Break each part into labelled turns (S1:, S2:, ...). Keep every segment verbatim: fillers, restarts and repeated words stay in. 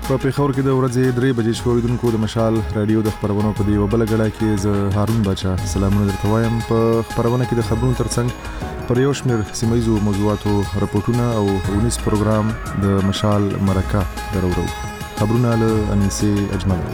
S1: په پیښور کې د ورځې درې بجې شوریدونکو د مشال رادیو د خبرونو په دی وبله غړا کې ز هارون بچا سلامونه درته وایم. په خبرونه کې د خبرونو ترڅنګ پر یو شمېر سیمایي موضوعاتو راپورټونه او ونیس پروګرام د مشال مرکه درورو. خبرونه له انیسه اجمل.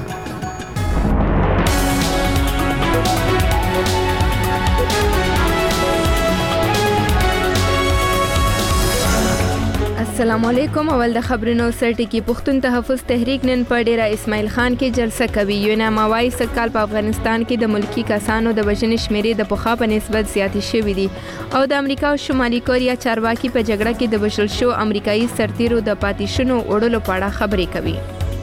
S2: السلام علیکم. اول د خبرونو سرټی کې پښتون تحفظ تحریک نن په ډیره اسماعیل خان کې جلسه کوي. یوناما وايي سکهال په افغانستان کې د ملکی کسانو د وژنې شمیرې د پخوا په نسبت زیاتې شوې دي او د امریکا او شمالي کوریا چارواکي په جګړه کې د وژل شو امریکایي سرتیرو د پاتېشونو وړلو په اړه خبرې کوي.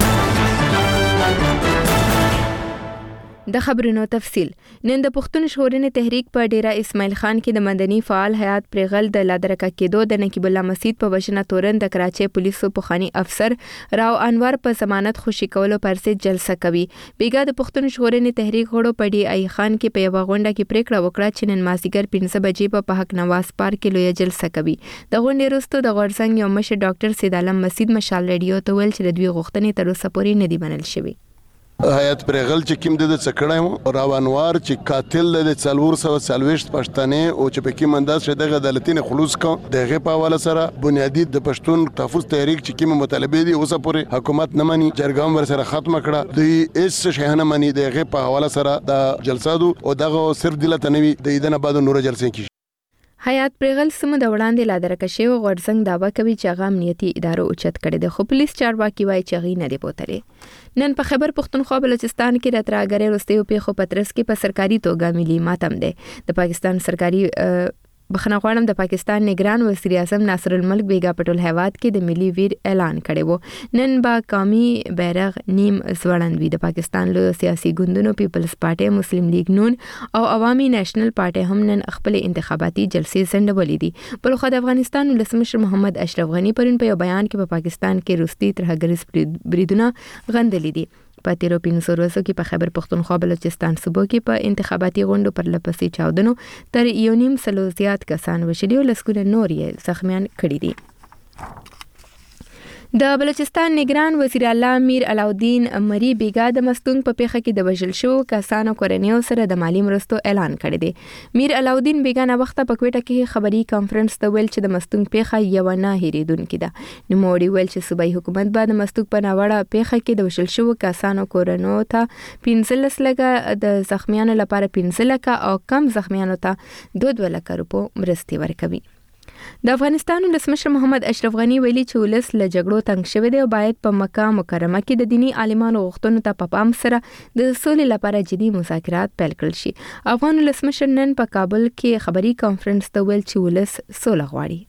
S2: د خبرونو تفصیل. نن د پښتون ژغورنې تحریک په ډیره اسماعیل خان کې د مدني فعال حیات پرغل د لادرکه کېدو د نقیب الله مسجد په وژنه تورن د کراچۍ پولیسو پخوانی افسر راو انور په ضمانت خوشي کولو پر ضد جلسه کوي. بیګا د پښتون ژغورنې تحریک غړو په ډي ای خان کې په یو غونډه کې پریکړه وکړه چې نن مازیګر پنځه بجې په حق نواز پارک کې لوی جلسه کوي. د غونډې وروسته د غورځنګ یو مشر ډاکټر سید عالم مسجد مشال رادیو ته ویل چې د دوی غوښتنې تر اوسه پورې نه دي منل شوې.
S3: حیات پرغل چې کوم د څکړای راوانوار چې قاتل د څلور سو سلويشت پښتنې او چې په کې منداز شه دغه عدالتین خلوص کا دغه په حواله سره بنیادی د پښتون تحفظ تحریک چې کوم مطالبه دي اوسه پورې حکومت نه مانی جرګام ور سره ختم کړه. دوی اس شهنه مانی دغه په حواله سره د جلسادو او دغه صرف دلته نوي د ایدنه بعد نور جلسې کی.
S2: حیات پرغل سم د وړاندې لادرکه شوی غورځنګ داوا کوي چې هغه امنیتي ادارو اوچت کړي د خو پولیس چارواکي وایي چې غي نه دی بوتلې. نن په خبر پښتونخوا بلوچستان کې د ترهګرۍ وروستیو پیښو پترس کې په سرکاري توګه ملي ماتم دی. د پاکستان سرکاري بخنه غواړم د پاکستان نگران وزیر اعظم ناصر الملک بیگا پټول هیواد کې د ملي ویر اعلان کړی وو. نن با قومي بیرغ نیم ځوړند وی. د پاکستان له سیاسي ګوندونو پیپلز پارټي، مسلم لیگ نون او عوامي نېشنل پارټي هم نن خپل انتخاباتي جلسې سندولې دي. بل خو د افغانستان ولسمشر محمد اشرف غنی پرون په یو بیان کې په پا پاکستان کې روسي ترهګریز بریدونه غندلې دي. په تیرو پنځو ورځو کې په خیبر پختونخوا بلوچستان صوبو کې په انتخاباتي غونډو پر لپسې چاودنو تر یو نیم سلو زیات کسان وشلي او لسګونه نور یې زخمیان کړي دي. د بلوچستان نگران وزیر اعلی میر علاؤالدین مری بیگا د مستونګ په پیښه کې د وژل شو کسانو کورنیو سره د مالی مرستو اعلان کړی دی. میر علاؤالدین بیگا نه وخت په کوټه کې خبري کانفرنس ته ویل چې د مستونګ پیښه یو نه هېریدونکې ده. نو موړي ویل چې صوبایي حکومت به د مستونګ په ناوړه پیښه کې د وژل شو کسانو کورنیو ته پنځلس لکه د زخمیانو لپاره پنځه لکه او کم زخمیانو ته دوه دوه لکه روپو مرستې ورکوي. د افغانستان ولسمشر محمد اشرف غنی ویلي چې ولس له جګړو تنګ شوی دی او باید په مکه مکرمه کې د دینی عالمانو غوښتنو ته په پام سره د سولې لپاره جدي مذاکرات پیل کړل شي. افغان ولسمشر نن په کابل کې خبري کانفرنس ته ویل چې ولس سوله غواړي.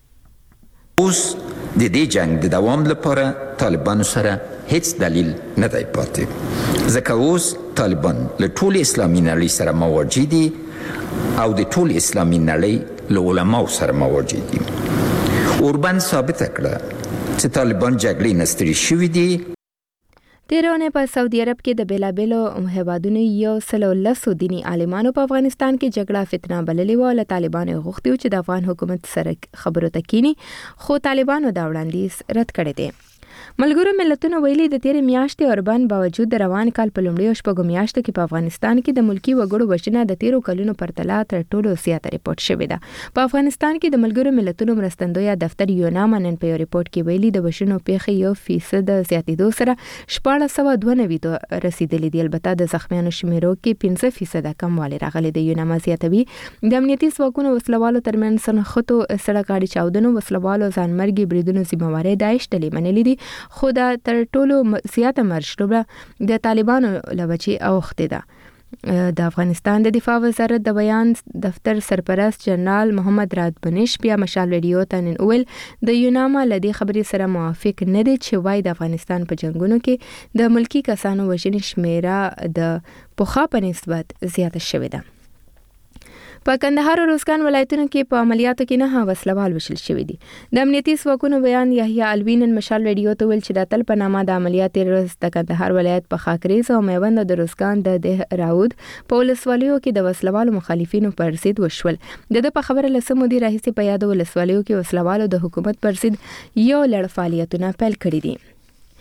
S4: اوس د دې جنگ د دوام لپاره طالبانو سره هیڅ دلیل نه دی پاتې، ځکه اوس طالبان له ټول اسلامي نړۍ سره مواجه دي او د ټول اسلامي نړۍ له علماو سره مواجه دي. اوربان ثابت کړه چې طالبان جګړې نه ستړي شوي دي.
S2: تیرونه په سعودي عرب کې د بیلابیلو هیوادونو یو سلو لسو دینی عالمانو په افغانستان کې جګړه فتنه بللې و. له طالبانو غوښتي چې د افغان حکومت سره خبرو ته کینی، خو طالبانو دا وړاندیز رد کړی دی. ملګرو ملتونو ویلي د تیر میاشتې اوربان باوجود د روان کال په لومړیو شپږو میاشتو کې په افغانستان کې د ملکی وګړو وژنه د تیرو کلونو پرتله تر ټولو زیاته ریپورت شوې ده. په افغانستان کې د ملګرو ملتونو مرستندویه دفتر یوناما نن په یو ریپورت کې ویلي د وژنو پیښې یو فیصد زیاتېدو سره شپاړس سوه دوه نوي ته رسیدلې دي. البته د زخمیانو شمیرو کې پنځه فیصده کموالی راغلی دی. یوناما زیاتوي د امنیتي ځواکونو وسلوالو ترمنځ سنخټو سړک غاړې چاودنو وسلوالو ځانمرګي بریدونو ذمہواري داعش ډلې منلې دي، خو دا تر ټولو زیاته مرشتوبه د طالبانو له وجې اوښتې ده. د افغانستان د دفاع وزارت د بیان دفتر سرپرست جنرال محمد راد بنش بیا مشال رادیو ته نن ویل د یوناما له دې خبرې سره موافق نه دی چې وایي د افغانستان په جنگونو کې د ملکی کسانو وژنې شمیره د پخوا په نسبت زیاته شوې ده. په کندهار او روزګان ولایتونو کې په عملیاتو کې نه وسلوال وشل شوی دي. د امنیتي ځواکونو بیان یحیی الوی نن مشال رادیو ته ویل چې د تل په نامه د عملیات ورځ د کندهار ولایت په خاکریز او میوند د روزګان د ده راود په ولسوالیو کې د وسلوالو مخالفینو پر ضد وشول. د په خبره لسمو دی راهیسې په یاد ولسوالیو کې وسلوالو د حکومت پر ضد یو لړ فعالیتونه پیل کړي دي.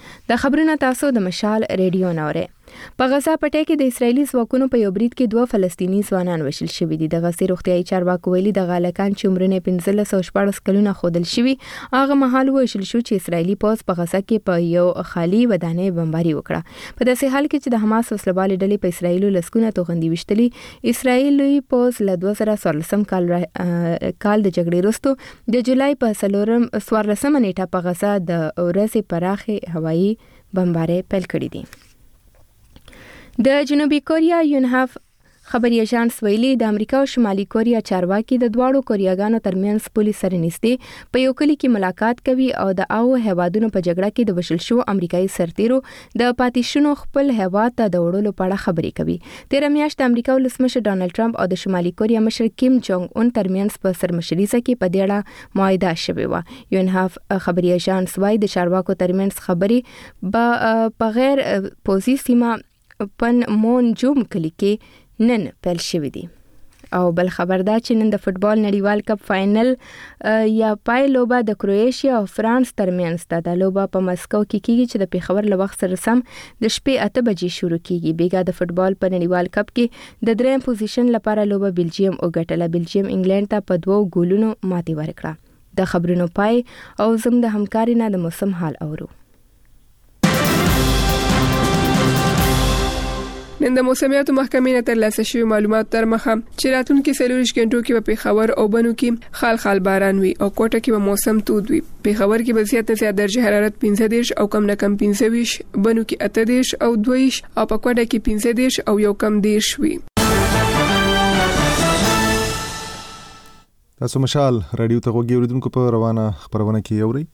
S2: د خبرونه تاسو د مشال ریډیو نوره. په غزا پټه کې د اسرایلی ځواکونو په یو برید کې دوه فلسطینی ځوانان وشل شوي دي. د غزې روغتیايي چارواکو ویلي د غالکان چې عمرونه پنځلس او شپږ کلونه خودل شوي هغه مهال وشل شو چې اسرایلی پوځ په غزا کې په یو خالی ودانۍ بمباري وکړه. په داسې حال کې چې د حماس وسلوالې ډلې په اسرایلو لسکونه توغندي وشتلي. اسرایلی پوځ له دوه زره څوارلسم کال را... کال د جګړې وروسته د جولای په څلورم څوارلسمه نیټه په غزا د ورځې پراخه هوایي بمباري پیل کړې دي. د جنوبي کوریا یونهاف خبري اژانس ویلي د امریکا او شمالي کوریا چارواکي د دواړو کوریاګانو ترمنځ پولیس سره نږدې په یو کلی کې ملاقات کوي او د هغو هیوادونو په جګړه کې د وشل شو امریکایي سرتیرو د پاتیشونو خپل هیواد ته د وړلو په اړه خبرې کوي. تیر میاشت د امریکا ولسمشر ډانلډ ټرمپ او د شمالي کوریا مشر کیم جونګ اون ترمنځ په سرمشريزه کې په دې اړه معاهده شوې و. یونهاف خبري اژانس وايي د چارواکو ترمنځ خبرې به په غیر پوزي سیمه پن مون جوم کلی کې نن پیل شوې دي. او بل خبر دا چې نن د فوتبال نړیوال کپ فائنل یا پای لوبه د کروئیشیا او فرانس ترمنځ ده. د لوبه په مسکو کې کیږي چې د پیښور له وخت سره سم د شپې اته بجې شروع کیږي. بیګا د فوتبال په نړیوال کپ کې د دریم پوزیشن لپاره لوبه بلجیم وګټله. بلجیم انګلند ته په دوو ګولونو ماتې ورکړه. د خبرونو پای او زم د همکاري نه د موسم حال اورو.
S5: نن د موسمیاتو محکمې نه ترلاسه شوي معلومات تر مخه چې راتلونکي څلورویشت غنټو کې په پیښور او بنو کې خال خال باران وي او کوټه کې به موسم تود وي. پیښور کې به زیات نه زیات درجه حرارت پنځه دېرش او کم نه کم پنځه ویشت، بنو کې اته دېرش او دوه ویشت او په کوټه کې پنځه دېرش او یو کم دېرش وي.
S1: تاسو مشال رادیو ته غوږی اوریدونکو په روانه خبرونه کې اورئ.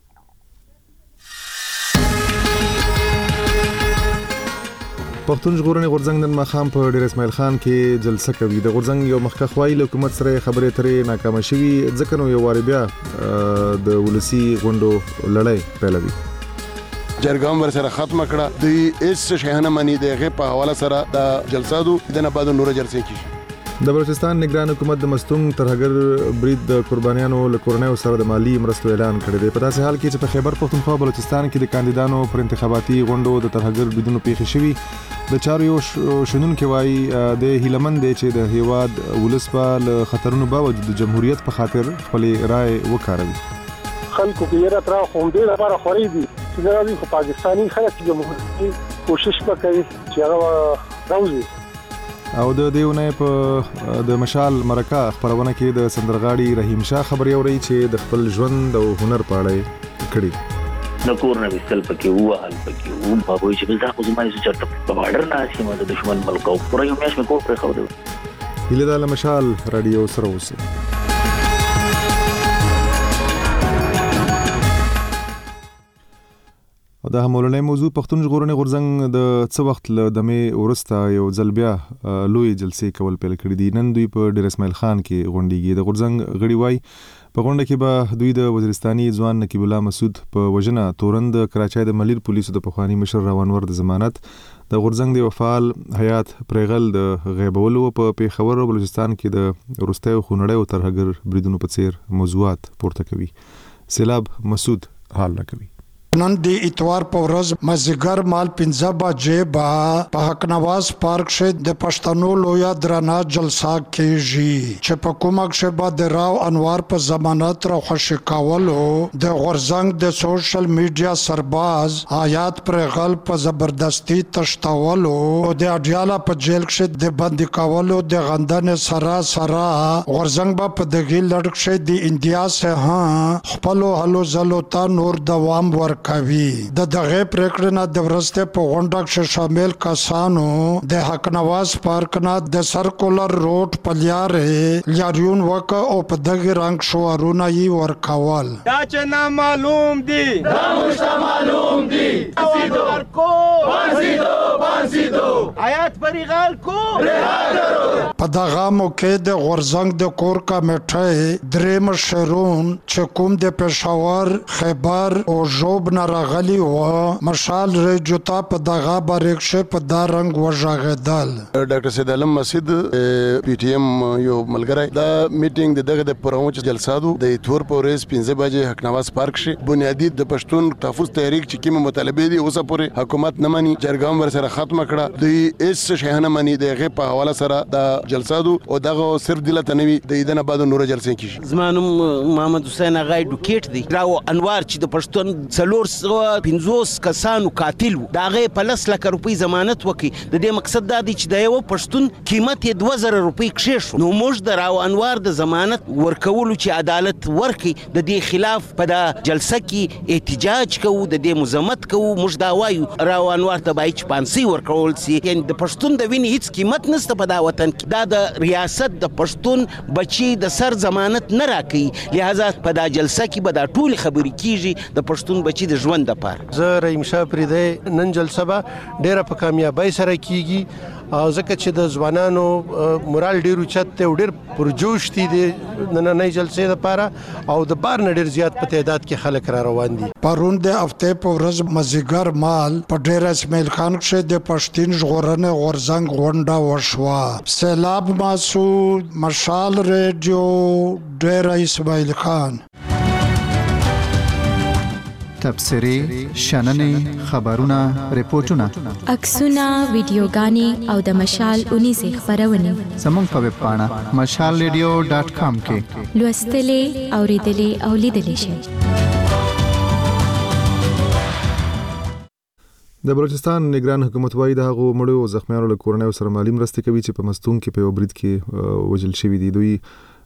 S1: پښتون ژغورنې غورځنګ نن ماښام په ډیر اسماعیل خان کې جلسه کوي. د غورځنګ یو مخکښ وایي له حکومت سره خبرې اترې ناکامه شوي ځکه نو یو واري بیا د ولسی غونډو لړۍ پیلوي.
S3: جرګام ور سره ختم کړه د اس شهنه منی دغه په حواله سره د جلسه دو د نه بعد نور جلسه کیږي.
S1: د بلوچستان نگران حکومت د مستونګ ترهګر برید د قربانیانو له کورنیو سره د مالی مرستو اعلان کړی دی. په داسې حال کې چې په خیبر پښتونخوا بلوچستان کې د کاندیدانو پر انتخاباتي غونډو د ترهګر بریدونو پیښې شوي. د چارو یو شنونکو وایي د هیلمند دی چې د هیواد ولس په له خطرونو باوجود د جمهوریت په خاطر خپل رائے وکاروي.
S6: خلکو کې یې تر خو دې لپاره خوري دي چې راځي خو پاکستاني خلک جمهوریت کوشش وکړي چې هغه راوځي.
S1: او د دیونه په د مشال مرکه خبرونه کې د سندرغاړي رحیم شاه خبري اوري چې د خپل ژوند او هنر په اړه کړي.
S7: د کور نه وستل پکې وو حل پکې وو په وایي چې دا خو زمای چې چرته په بارډر نه سیمه د دشمن ملک او پوره یو میاش مې کور پر خو دی.
S1: هله د مشال رادیو سره اوسه. او د همولنې موضوع پښتون ژغورنې غورځنګ د څه وخت له دمه ورسته یو ځل بیا لوی جلسې کول پیل کړې دي. نن دوی په ډیر اسماعیل خان کې غونډيږي. د غورځنګ غړي وای په غونډه کې به دوی د وزیرستاني ځوان نقیب الله مسعود په وجنه تورند کراچۍ د ملیر پولیسو د پخوانی مشر روانور د ضمانت د غورځنګ د وفال حیات پرغل د غیبولو په پیښور او بلوچستان کې د روستیو خونړیو ترهګر بریدونو په څیر موضوعات پورته کوي. سیلاب مسعود حال راکوي.
S8: نن دی اتوار په ورځ مازیګر مال پنځه بجې با په حق نواز پارک شه د پښتنو لویا درنا جلسه کیږي چې په کومه کې با د راو انوار په ضمانت را خوشی کولو د غورځنګ د سوشل میډیا سرباز حیات پرغل په زبردستی تشتاولو او د اډیاله په جیل کې د بندي کولو د غندن سرا سرا غورځنګ با په دغه لړک شه د انډیا سه ها خپل هلو زلو تا نور دوام ور کوي. د دغه پریکړه نه د ورسته په غونډه کې شامل کسانو د حق نواز پارک نه د سرکولر روډ پلیاره لیاریون وک او په دغه رنگ شوارونه یې ورکول.
S9: دا چې نه معلوم دي دا مشته معلوم دي سیدو ورکو بانسیدو بانسیدو آیات پریغال کو رهادرو.
S8: په دغه موقع د غورځنګ د کور کمیټه دریم شرون چې کوم د پېښور خیبر او جوب سیلاب نه راغلی و مشال ریډیو ته په دغه باریکشه په دا رنګ وژغېدل.
S3: ډاکټر سید عالم مسجد پی ټی ایم یو ملګری دا میټینګ دغه د پرونچ جلسادو د تور پورز پنځه بجې حقنواز پارک شي بنیادی د پښتون تحفظ تحریک چې کومه مطالبه دي اوسه پورې حکومت نه مانی جرګام ور سره ختم کړه دوی اس شهنه مانی دغه په حواله سره د جلسادو او دغه صرف دلته نوي د ایدنه بعد نور جلسې کیږي.
S9: زمانو محمد حسین غای ډوکیټ دی راو انوار چې د پښتون څلور سوه پنځوس کسانو قاتل و دا غي په لس لک روپۍ ضمانت وکي د دې مقصد دا دی چې د یو پښتون قیمت یې دوه زره روپۍ کښې نو موږ د راو انوار د ضمانت ورکولو چې عدالت ورکي د دې خلاف په دا جلسه کې احتجاج کوو د دې مزمت کوو موږ دا وایو راو انوار ته باید پانسي ورکول سي یعنی د پښتون د وینې هیڅ قیمت نشته په دا وطن کې دا د ریاست د پښتون بچي د سر ضمانت نه راکړي لہذا په دا جلسه کې به دا ټول خبرې کیږي د پښتون بچي د ژوند لپاره.
S10: زه رحیم شاه پریده نن جلسه به ډیره په کامیابی سره کیږي او ځکه چې د ځوانانو مورال ډیر اوچت ته ډیر پرجوش دي د نننۍ جلسې لپاره او د بار نه ډیر زیات په تعداد کې خلک را روان دي.
S8: پرون د هفته په ورځ مازیګر مال په ډیر اسماعیل خان کې د پښتون ژغورنې غورځنګ غونډه وشوه. سیلاب مسعود مشال ریډیو ډیر اسماعیل خان.
S11: تبصرې شننې خبرونه ریپورتونه
S12: عکسونه ویډیوګانې او د مشال اونیزه خبرونه
S11: زموږ په ویب پاڼه مشال ریډیو ډاټ کام کې
S12: لوستلې اوریدلې او لیدلې شئ.
S1: د بلوچستان نگران حکومت وايي د هغو مړو او زخمیانو له کورنۍ سره مالی مرستې کوي چې په مستون کې په یو برید کې وژل شوي دي. دوی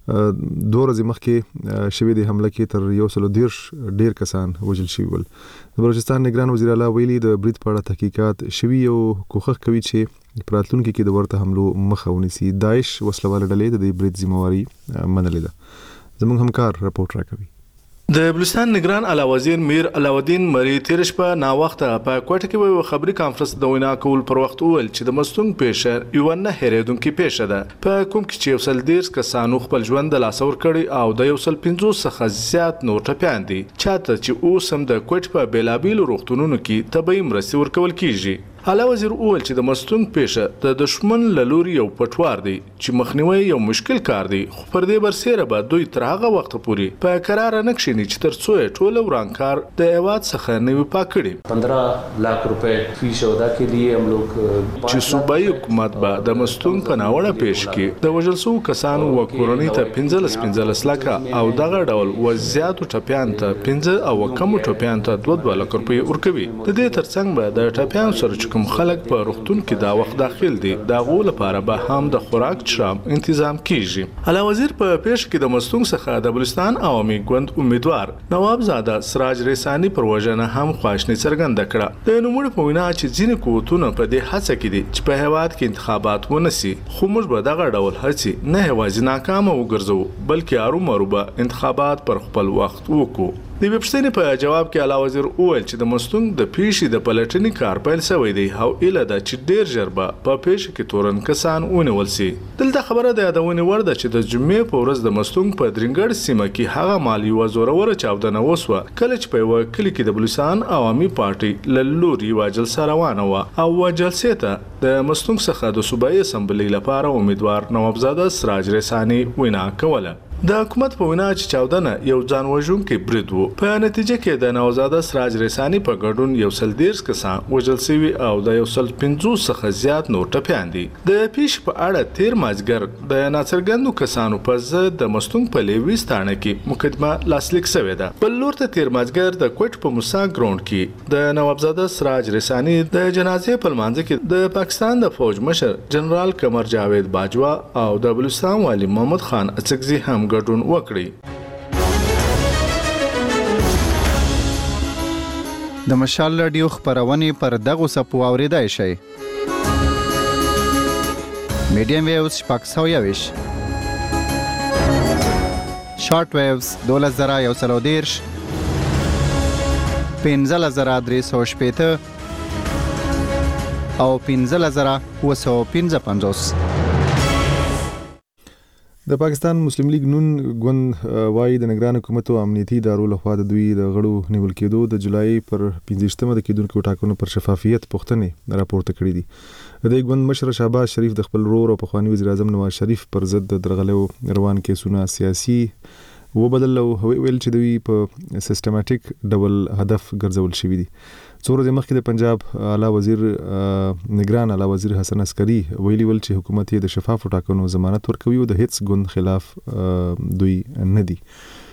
S1: دوه ورځې مخکې شوې د حمله کې تر یو سل دېرش ډیر کسان وژل شوي ول. د بلوچستان نگران وزیر اعلی ویلي د برید په اړه تحقیقات شوي او کوښښ کوي چې په راتلونکي کې د ورته حملو مخه ونیسي. داعش وسلواله ډلې د دې برید ذمہواري منلې ده. زموږ همکار راپورټ راکوي.
S13: د بلوچستان نگران اعلی وزیر میر علاودین مری تیر شپه نا وخت په کوټه کې یو خبري کانفرنس د وینا کول پر وخت ول چې د مستون پیښه یو نه هریدونکو پیښه ده په کوم کې چې یو سل ډیر کسانو خپل ژوند د لاسور کړي او د یو سل پنځوس څخه زیات نور ټپیان دي چاته چې اوس هم د کوټ په بیلابیل روغتونونو کې طبي مرستې ورکول کیږي. اعلی وزیر اول چې د مستون پیښه د دشمن لوري یو پټوار دی چې مخنیوي یو مشکل کار دی خو پر دې برسره به دوی تر هغه وخت پورې په قرار نه کښینی چې تر څو ټول ورانکار د ایواد څخه نوي پاکړي.
S14: पंद्रह लाख रुपए फीस अदा के लिए हम लोग
S13: چې صوبایي حکومت به د مستون په ناوړه پیښ کې د وژل شوو کسانو و کورنۍ ته پنځلس پنځلس لکه او دغه ډول وضعیتو ټپیان ته پنځه او کم ټپیان ته دوه دوه لک روپۍ ورکوي. د دې ترڅنګ به د ټپیان سره کوم خلک په روغتون کې دا وخت داخل دي دا غو لپاره به هم د خوراک چرام تنظیم کیږي. اعلی وزیر په پیښ کې د مستون څخه د بلوچستان عوامي ګوند امیدوار نواب زاده سراج ریسانی پر وژنه هم خواشنی څرګنده کړه. د نوموړي په وینا چې ځینې قوتونه په دې هڅه کې دي چې په هیواد کې انتخابات ونسي خو موږ به دغه ډول هڅې نه یوازې ناکامه وګرځو بلکې ارومرو به انتخابات پر خپل وخت وکړو. د وبښتنې په جواب کې اعلی وزیر وویل چې د مستون د پیښې د پلټنې کار پیل شوی دی او اله دا چې ډیر ژر به په پیښه کې تورن کسان ونیول شي. دلته خبره د یادونې وړ ده چې د جمعې په ورځ د مستون په درنګړ سیمه کې هغه مالی و زوروره چاودنه وسوه کله چې په یو کلی کې د بلوچستان عوامي پارټي له لوري یوه جلسه روانه وه او جلسې ته د مستون څخه د صوبایي اسمبلۍ لپاره امیدوار نوابزاده سراج ریسانی وینا کوله. د حکومت په وینا چې چاودنه یو ځان وژونکی برید و په نتیجه کې د نوابزاده سراج ریسانی په ګډون یو سل دېرش کسان وژل شوي او د یو سل پنځوس څخه زیات نور ټپیان دي. د پیښې په اړه تیر مازدیګر د ناڅرګندو کسانو په ضد د مستون په لیویس تاڼه کې مقدمه لاسلیک شوې ده. بل لور ته تیر مازدیګر د کوټ په موسی ګراوند کې د نوابزاده سراج ریسانی د جنازې په لمانځه کې د پاکستان د فوج مشر جنرال قمر جاوید باجوا او د بلوچستان والی محمد خان اڅکزي هم ګډون وکړي.
S11: د مشال رادیو خبرونه پر دغه سپو اوریدای شي. میډیم ویوز شپږ سوه یویش شارټ ویوز دولس زره یو سل دېرش پنځلس زره درې سوه شپېته او پنځلس زره اووه سوه پنځه پنځوس.
S1: د پاکستان مسلم لیگ نون ګوند وايي د نگران حکومت او امنیتي ادارو لخوا د دوی د غړو نیول کېدو د جولای پر پنځه د کېدونکو ټاکنو پر شفافیت پوښتنې راپورته کړې دي. د ګوند مشر شهباز شریف د خپل رور او پخوانی وزیر اعظم نواز شریف پر ضد د درغلو روان کیسونه سیاسي وبدل او ویل چې دوی په سیستماتیک ډول هدف ګرځول شوی دي. څو ورځې مخکې د پنجاب اعلی وزیر نگران اعلی وزیر حسن عسکری ویلي ول چې حکومت یې د شفافو ټاکنو ضمانت ورکوي او د هیڅ ګوند خلاف دوی نه دي.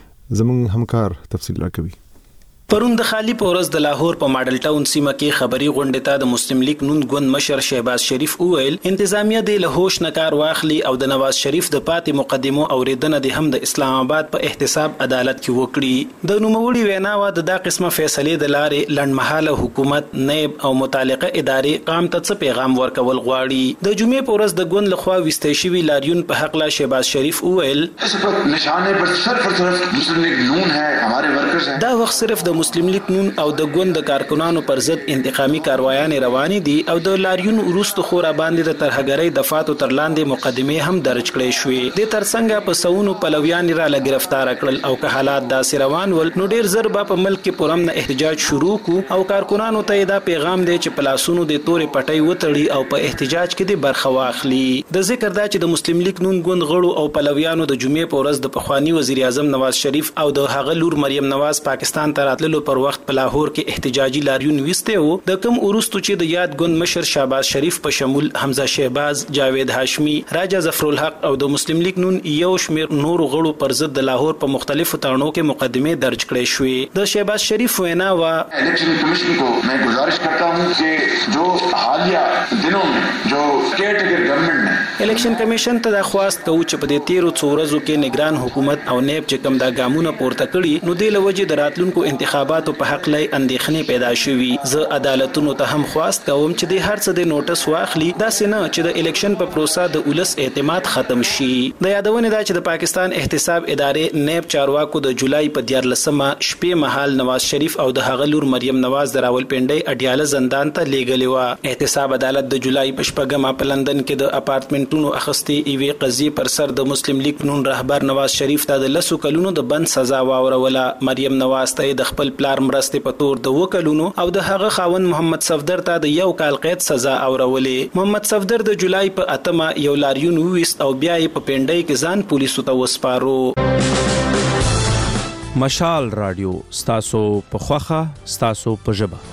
S1: زموږ همکار تفصیل راکوي.
S15: پرون د خالی پورز د لاهور په ماډل ټاون سیمه کې خبري غونډه ته د مسلم لیگ نون ګوند مشر شهباز شریف وویل انتظامیه د لهوش نکار واخلي او د نواز شریف د پاتې مقدمو اوریدنه د هم د اسلام آباد په احتساب عدالت کې وکړي. د نوموړي ویناوه د دا قسمه فیصله د لارې لړمحاله حکومت نیب او متعلقه ادارې قام ته څه پیغام ورکول غواړي. د جمعې پورز د ګوند لخوا وستې شوی لاریون په حق لا شهباز شریف وویل
S16: نشانه پر صرف صرف مسلم لیگ نون ہے ہمارے ورکرز ہیں.
S15: دا وخت صرف د مسلم لیگ نون او د ګوند د کارکونانو پر ضد انتقامي کاروایان روانې دي او د لاریون وروسته خورا باندې د ترهګرۍ دفاتو تر لاندې مقدمه هم درج کړې شوې. د ترڅنګ په سونو پلویان را ل گرفتار کړل او که حالات داسې روان ول نو ډیر زر په ملک کې پرم نه احتجاج شروع کو او کارکونانو ته دا پیغام دی چې پلاسونو د تورې پټي وتړي او په احتجاج کې د برخه واخلي. د ذکر دا چې د مسلم لیگ نون ګوند غړو او پلویانو د جمعې په ورځ د پخوانی وزیر اعظم نواز شریف او د هغه لور مریم نواز پاکستان ته راتللو پر وخت په لاهور کې احتجاجي لاریون وسته او د کم ورستو چې د یاد ګوند مشر شهباز شریف په شمول حمزه شهباز، جاوید هاشمی، راجا ظفرالحق او د مسلم لیگ نون یو شمیر نور غړو پر ضد د لاهور په مختلفو تړونو کې مقدمه درج کړې شوې. د شهباز شریف وینا وا
S16: الیکشن کمیشن کو میں گزارش کرتا ہوں کہ جو حالیہ دنوں میں جو کیئرٹیکر گورنمنٹ نے
S15: الیکشن کمیشن ته درخواست کوي چې په دې تیرو څو ورځو کې نگران حکومت او نیب چې کوم دا ګامونه پورته کړي نو د لوجې د راتلونکو انتخاباتو په حق لای اندېښنې پیدا شوي. زه عدالتونو ته هم خواست کوم چې د هر څه د نوټس واخلي داسې نه چې د الیکشن په پروسه د ولس اعتماد ختم شي. د یادونه دا چې د پاکستان احتساب ادارې نیب چارواکو د جولای په دیارلسمه شپې مهال نواز شریف او د هغه لور مریم نواز د راولپنډۍ اډیاله زندان ته لیږلې و. احتساب عدالت د جولای په شپږمه په لندن کې د اپارټمنټونو اخستې ایوې قضیې پر سر د مسلم لیگ نون رهبر نواز شریف ته د لسو کلونو د بند سزا واوروله. مریم نواز ته د خپل پلار مرستې په تور د وکلونو او د هغه خاوند محمد صفدر ته د یو کال قید سزا اورولې. محمد صفدر د جولای په اتمه یو لاریون وست او بیا یې په پنډۍ کې ځان پولیسو ته وسپارو.
S17: مشال رادیو ستاسو په خوخه ستاسو په ژبه.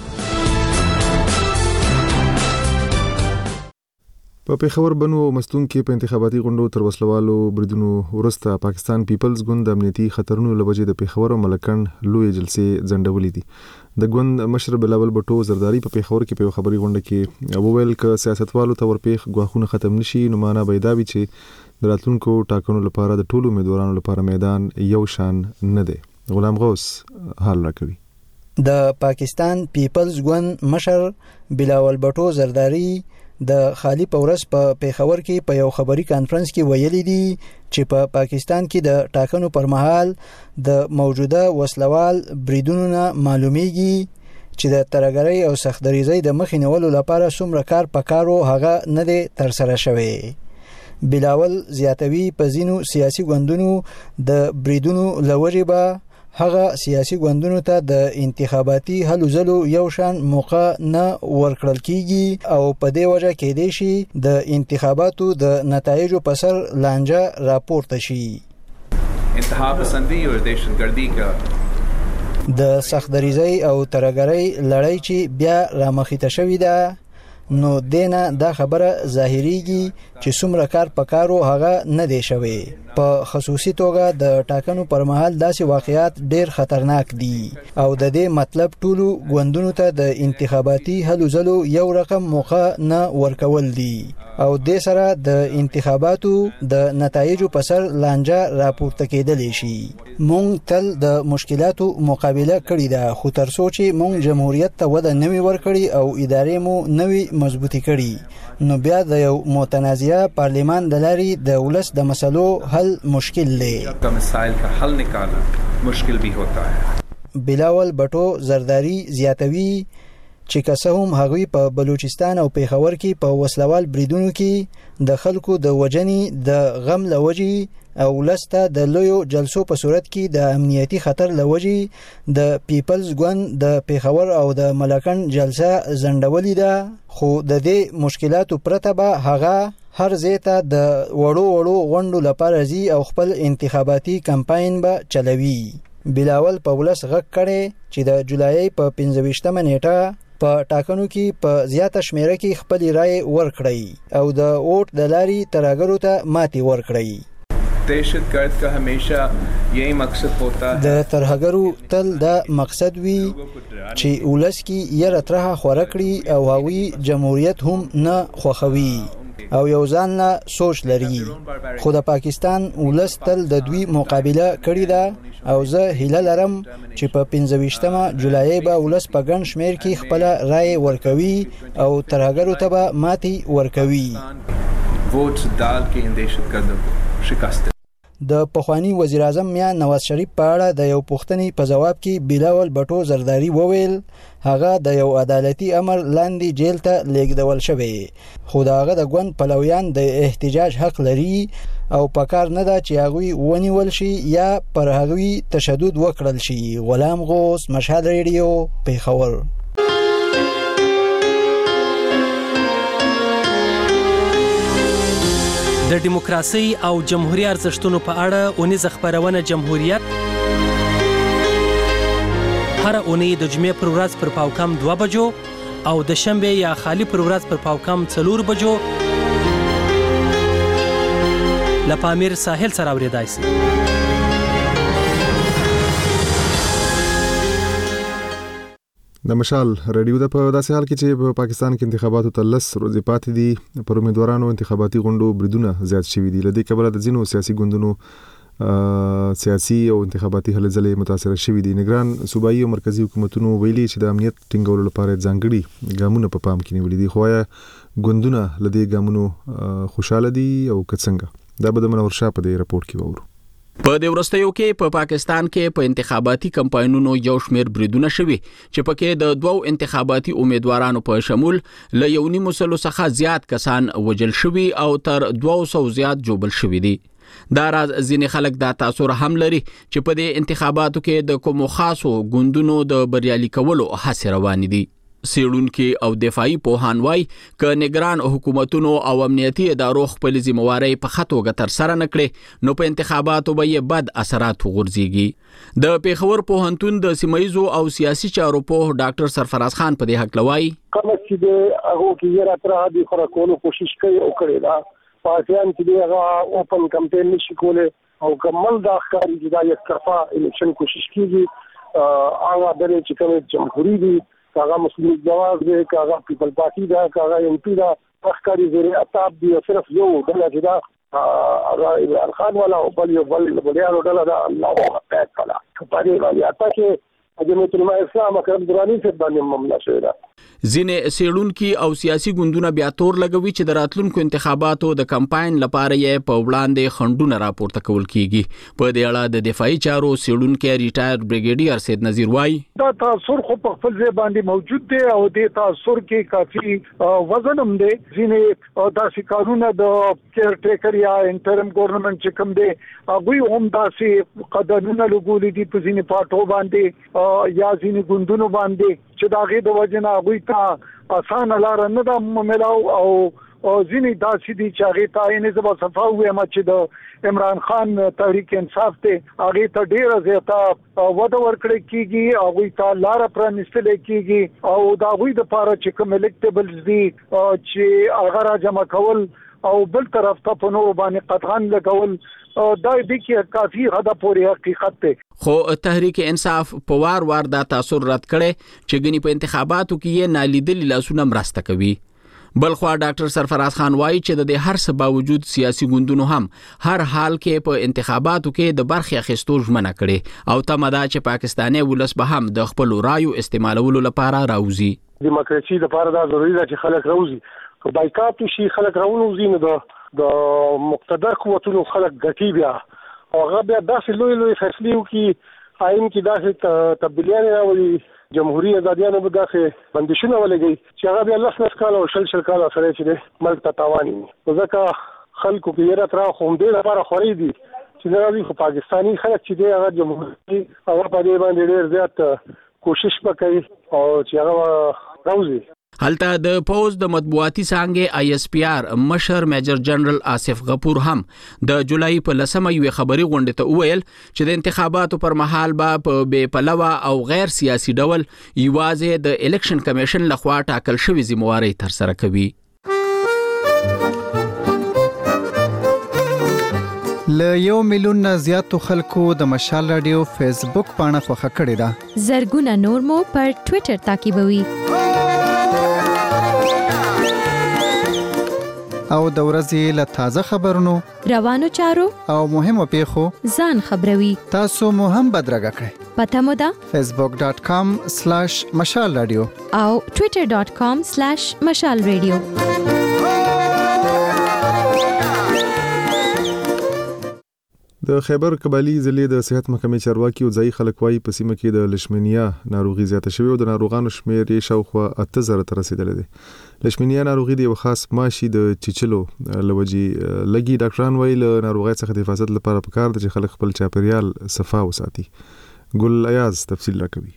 S1: په پیښور بنو مستون کې په انتخاباتي غونډو تر وسلوالو بریدونو ورسته پاکستان پیپلز ګوند د امنیتي خطرونو لوجې د پیښور او ملکند لوی جلسې ځنډولې دي. د ګوند مشر بلاول بټو زرداری په پیښور کې په خبري غونډه کې وویل ک سیاستوالو ته ورپېخ غواخونه ختم نشي نو معنا پیدا وي چې د راتلونکو ټاکنو لپاره د ټولو امیدوارانو لپاره میدان یو شان نه دی. غلام غوث حال راکوي.
S18: د پاکستان پیپلز ګوند مشر بلاول بټو زرداری د خالی پورس په پیښور کې په یو خبري کانفرنس کې ویلي دي چې په پا پاکستان کې د ټاکنو پر مهال د موجوده وسلوال بریدونو نه معلومیږي چې د ترهګرۍ او سختدریزۍ د مخې نیولو لپاره څومره کار پکارو هغه نه دی ترسره شوی. بلاول زیاتوي په ځینو سیاسي ګوندونو د بریدونو لوجې به هغه سیاسي ګوندونو ته د انتخاباتي هلو ځلو یو شان موقع نه ورکړل کیږي او په دې وجه کې دی شي د انتخاباتو د نتایجو په سر لانجه راپورته شي.
S19: انتها پسندي او دهشتګردي کا
S18: د سختدریزۍ او ترهګرۍ لړۍ چې بیا رامخېته شوې ده نو دینه دا خبره ظاهریږي چې څومره کار پکارو هغه نه دی شوی. په خصوصي توګه د ټاکنو پر مهال داسې واقعیات ډیر خطرناک دي او د دې مطلب ټولو ګوندونو ته د انتخاباتي هلو ځلو یو رقم موقع نه ورکول دي او د سره د انتخاباتو د نتایجو په سر لانجه راپورته کېدلی شي. مونږ تل د مشکلاتو مقابله کړې ده خو تر څو چې مونږ جمهوریت ته وده نوي ورکړي او ادارې مو نوي مضبوطی کړي نو بیا د یو متنازعه پارلیمان د لارې د ولس د مسلو حل مشکل دی.
S19: کا مسائل کا حل نکالنا مشکل بھی ہوتا ہے.
S18: بلاول بټو زرداری زیاتوي چې که هم هغوی په بلوچستان او پیښور کې په وسلوال بریدونو کې د خلکو د وجنې د غم لوجي او لسته د لویو جلسو په صورت کې د امنیتي خطر لوجي د پیپلز ګوند د پیښور او د ملکن جلسه زندولې ده، خو د دې مشکلاتو پرته به هغه هر ځای د وړو وړو غونډو لپاره ځي او خپل انتخاباتي کمپاین به چلوي. بلاول په ولس غږ کړی چې د جولای په پنځه ویشتمه نیټه په ټاکنو کې په زیاته شمیره کې خپل رائے ورکړي او د ووټ د لارې ترهګرو ته ماتې ورکړي.
S19: दहशतगर्द का हमेशा यही मकसद होता है
S18: د ترهګرو تل دا مقصد وي چې ولس کې یره ترها خوره کړي او هغوی جمهوریت هم نه خوښوي او یو ځان نه سوچ لري، خو د پاکستان ولس تل د دوی مقابله کړې ده او زه هیله لرم چې په پنځه ویشتمه جولای به ولس په ګڼ شمیر کې خپل رائے ورکوي او ترهګرو ته به ماتې ورکوي.
S19: ووټ ډال کې ان دهشتګردو شکست.
S18: د پخوانی وزیر اعظم میا نواز شریف په اړه د یو پوښتنې په جواب کې بلاول بټو زرداری وویل هغه د یو عدالتي امر لاندې جیل ته لیږدول شوی، خو د هغه د ګوند پلویان د احتجاج حق لري او پکار نه ده چې هغوی ونیول شي یا پر هغوی تشدد وکړل شي. غلام غوث، مشهد ریډیو، پیښور.
S20: د دیموکراسي او جمهوریت ارزښتونو په اړه اونیزه خبرونه جمهوریت هر اونۍ د جمعې پر ورځ پر پاوکم دوه بجو او د شنبه یا خالی پر ورځ پر پاوکم څلور بجو له پامیر ساحل سره اوریدای شي.
S1: د مشال رادیو د په داسې حال کې چې په پاکستان کې انتخاباتو ته لس ورځې پاتې دي، پر امیدوارانو انتخاباتي غونډو بریدونه زیات شوي دي. لدې کبله د ځینو سیاسي ګوندونو سیاسي او انتخاباتي هلې ځلې متاثره شوي دي. نگران صوبایي او مرکزی حکومتونو ویلي چې د امنیت ټینګولو لپاره ځانګړي ګامونه په پام کې نیولي دي، خو آیا ګوندونه لدې ګامونو خوشاله دي او که څنګه؟ دا به د منور شاه په دې راپورټ کې وورو.
S17: په د ورستیو کې په پاکستان کې په انتخاباتي کمپاینونو یو شمیر بریدونه شوي چې پکې د دوو انتخاباتي امیدوارانو په شمول له یو نیمو سلو څخه زیات کسان وژل شوي او تر دوه سوه زیات جوبل شوي دي. دا راز ځینې خلک دا تاثر هم لري چې په دې انتخاباتو کې د کومو خاصو ګوندونو د بریالي کولو هڅې روانې دي. سیړونکي او دفاعي پوهان وایي که نگران حکومتونو او امنیتي ادارو خپل ذمہواري په ښه توګه ترسره نه کړي نو په انتخاباتو به یې بد اثرات وغورځيږي. د پیښور پوهنتون د سیمایزو او سیاسي چارو په ډاکټر سرفراز خان په دې حق لوي
S6: کوم چې د هغه کې یې راتره دي خو کولو کوشش کوي او کړی دا پاتیان چې هغه اوپن کمپاین نشي کوله او کمل د ښکاری چې دا یو طرفه الیکشن کوشش کیږي هغه د چې کوم جمهوریت دي کاغه مسلم جواز دی، کاغه پیپل پارٹی دا، کاغه ایم پی دا، اخکاری زیر اتاب دی، صرف یو ډله چې دا هغه عمران خان والا او بل یو بل بلیانو ډله دا الله اکبر کلا په دې باندې اته کې جمعیت العلماء اسلام اکرم درانی څخه باندې معاملہ شوی دا.
S17: ځینې سیړونکي او سیاسي ګوندونه بیا تور لګوي چې د راتلونکو انتخاباتو د کمپاین لپاره یې په وړاندې خنډونه راپورته کول کیږي. په دې اړه د دفاعي چارو سیړونکي ریټایر بریګیډیر سید نذیر وایي
S21: دا تاثر خو په خپل ځای باندې موجود دی او د تاثر کې کافي وزن هم دی. ځینې داسې کارونه د کیر ټیکر یا انټرم ګورنمنت چې کوم دی هغوی هم داسې قدمونه لګولي دي په ځینې پاټو باندې یا ځینې ګوندونو باندې چې د هغې د وجې نه هغوی ته اسانه لاره نه ده ملاو او ځینې داسې دي چې هغې ته یعنې زه به صفا ووایم چې د عمران خان تحریک انصاف دی هغې ته ډېره زیاته وده ورکړی کېږي، هغوی ته لاره پرانیستلی کېږي او د هغوی دپاره چې کوم الکټیبلز دي چې هغه راجمع کول او بل طرف ته په نورو باندې قطعاً لګول دا دې کې کافي حد پورې حقیقت دی.
S17: خو تحریک انصاف په وار وار دا تاثر رد کړي چې ګنې په انتخاباتو کې یې نالیدلي لاسونه مرسته کوي. بلخوا ډاکټر سرفراز خان وایي چې د دې هر څه باوجود سیاسي ګوندونو هم هر حال کې په انتخاباتو کې د برخې اخیستو ژمنه کړې او تمه ده چې پاکستاني ولس به هم د خپل رایو استعمالولو لپاره راوځي.
S6: دیموکراسي لپاره دا ضروري ده چې خلک راوځي، که بایکاټ وشي خلک راوځي نو د د مقتدر قوتونو خلک ګټي بیا او هغه بیا داسې لوی لوی فیصلې وکړي آئین کې داسې تبدیلیانې راولي
S21: جمهوریت ازادیانو به داسې بندیشونه ولګي چې هغه بیا لس لس کال او شل شل کال سره چې ملک ته تاوان وي. ځکه خلکو کې یې را خو هم دې لپاره خوري دي چې دا خو پاکستانی خلک چې دی هغه جمهوریت هغه په دې باندې ډېر زیات کوشش وکړي او چې هغه راوځي.
S17: هلته د پوز د مطبوعاتي څانګې آی اس پی آر مشر میجر جنرال آصف غفور هم د جولای په لسمه یو خبري غونډه ته وویل چې د انتخاباتو پر مهال به په بې پلوه او غیر سیاسي ډول یوازې د الیکشن کمیشن لخوا ټاکل شوی ذمہواری تر سره کوي.
S11: ل یو میلیون نه زیاتو خلکو د مشال رادیو فیسبوک پاڼه خوښه کړې ده.
S12: زرګونه نور مو پر ټوئیټر تعقیبوي.
S11: او د ورځې له تازه خبرونو،
S12: روانو چارو
S11: او مهمو پیښو
S12: ځان خبروي.
S11: تاسو مو هم بدرګه کړئ.
S12: پته مو ده
S11: facebook dot com slash mashal radio
S12: او twitter dot com slash mashal radio.
S1: د خیبر قبایلی ضلع د صحت محکمې چارواکي او ځای خلک وايي په سیمه کې د لشمنیا ناروغي زیاته شوې او د ناروغانو شمېر یې شاوخوا اته زره ته رسیدلی دی. لشمنیا ناروغي د یو خاص ماشي د چیچلو لوجي لګي. ډاکټران وايي له ناروغۍ څخه د حفاظت لپاره پکار دي چې خلک خپل چاپیریال صفا وساتي. ګل ایاز تفصیل راکوي.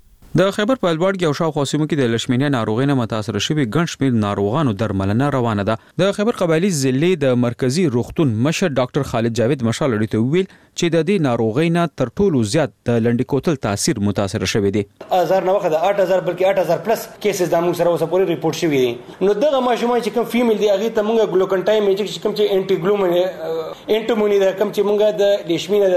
S4: د خیبر په الوړ کې او شاوخوا سیمو کې د لشمنیا ناروغۍ نه متاثر شوي ګڼ شمېر ناروغانو درملنه روانه ده. د خیبر قبایلی ضلع د مرکزی روغتون مشر ډاکټر خالد جاوید مشال لري ته ویل چې د دې ناروغۍ نه تر ټولو زیات د لنډی کوتل تاثیر متاثر شوی دی.
S22: هزار نه وخت اټ هزار بلکې اټ هزار پلس کیسز د موږ سره اوسه پورې ریپورت شوی دي. نو دغه ماشومان چې کوم فیمیل دی هغه ته موږ ګلوکن انجکشن کوم چې انټي ګلومن انټومونی دا کوم چې موږ د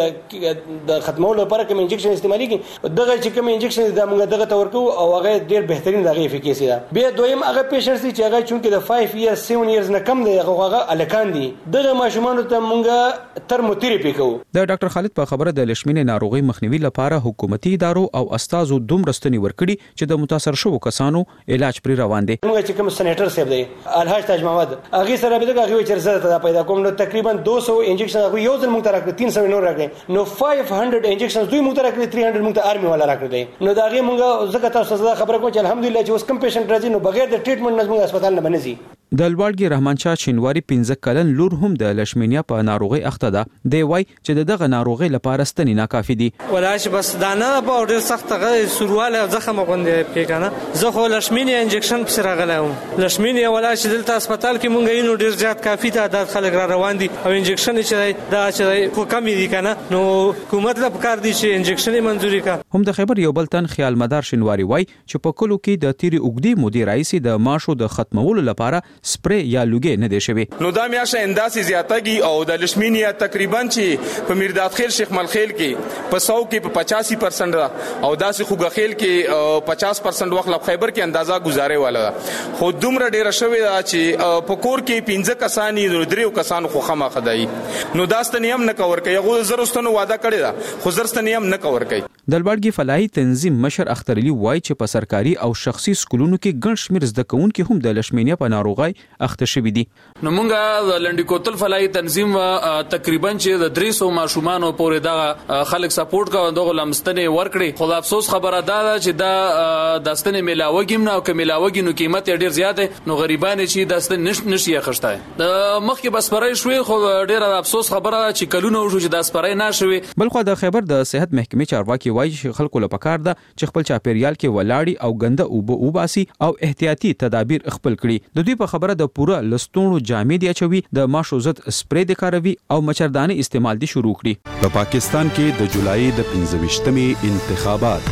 S22: لشمینه د ختمولو لپاره کوم انجکشن استعمالي کی دغه چې کوم انجکشن د موږ دغه تور کو او هغه ډیر بهترین دغه افیکیسي ده. به دویم هغه پیشنټس چې هغه چونکه د پنځه ایئرز سیون ایئرز نه کم دی هغه الکان دي. دغه ماشومان ته موږ ترموتراپي کوو.
S4: د ډاکټر خالد په خبره د لشمینه ناروغي مخنیوي لپاره حکومتي ادارو او استادو دومره ستنې ورکړي چې د متاثر شوو کسانو علاج پرې روان دي.
S22: موږ چې کوم سېنیټر صاحب دی الحاج تاج محمد هغه سره به دغه چې رسالت پیدا کوم نو تقریبا دوه سوه انجکشن هغه یو ځل موږ ته راکړي تین سوه نور راکړي نو پنځه سوه انجکشن دوی موږ ته راکړي تین سوه موږ ته آرمي والا راکړي. نو دا هغه موږ زکه تاسو ته خبره کوم چې الحمدلله چې اوس کوم پیشنټ راځي نو بغیر د ټریټمنټ نه موږ هسپتال نه بنځي.
S4: د لوړګي رحمان شاه چینواری پنځه کلن لور هم د لشمینیا په ناروغي اخته ده. دی وای چې دغه ناروغي لپاره ستنې ناکافي دي.
S23: ولاش بس دانه په ډېر سخت غي سرواله زخم غوندې پیګنه زه خو لشمینیا انجکشن پر سره غلاوم. لشمینیا ولاش دلته هسپتال کې مونږ یې نو ډېر زیات کافي تعداد خلک را روان دي او انجکشن چې دا چې خو کم دي کنه نو حکومت له پکار دي چې انجکشن منزوري کا.
S4: هم د خیبر یو بل تن خیال مدار شینواری وای چې په کلو کې د تیری اوګدي مودي رئیس د ماشو د ختمولو لپاره سپری یا لوګي نه دی شوی.
S24: نو دا میاشه انداسي زیاتګي او د لشمینیا تقریبا چې په میرداد خیل شیخ ملخیل کې په سو کې په پچاسی پرسنټ او داسې خوګه خیل کې پچاس پرسنټ وخت لب خیبر کې اندازا گزارې والا خو دومره ډیره شوی دا چې په کور کې پنځه کسانی دریو کسانو خو خمه خدای نو داستنی هم نه کور کوي غو زرستنو وعده کړی دا خو زرستنی هم نه کور کوي.
S4: د لوړګي فلاحي تنظیم مشر اختر علي وای چې په سرکاري او شخصي سکولونو کې ګڼ شمېر زده کوونکي هم د لشمینیا په ناروغي اخته شوي دي.
S25: نو مونږه د لنډی کوتل فلاحي تنظیم تقریبا چې د درې سوه ماشومان پورې دا خلک سپورټ کوي دغه لمستنې ورکړي. خو افسوس خبره ده چې دا داستنې ملاوګیم نه او که ملاوګي نو قیمت ډیر زیات نو غریبان چې داستن نش نشي اخښتای. د مخکې بس پرای شوي خو ډیر افسوس خبره چې کلونه وشو چې داس پرای نه شوي.
S4: بلخو د خیبر د صحت محکمې چارواکي وایي چې خلکو له پکار ده چې خپل چاپیریال کې ولاړی او ګنده اوبه وباسي او احتیاطي تدابیر خپل کړي. د دوی په خبره د پوره لستونو جامې دی اچوي د ماشو ضد سپری د کاروي او مچردانې استعمال دي شروع کړي.
S26: په پاکستان کې د جولای د پنځه ویشتمې انتخابات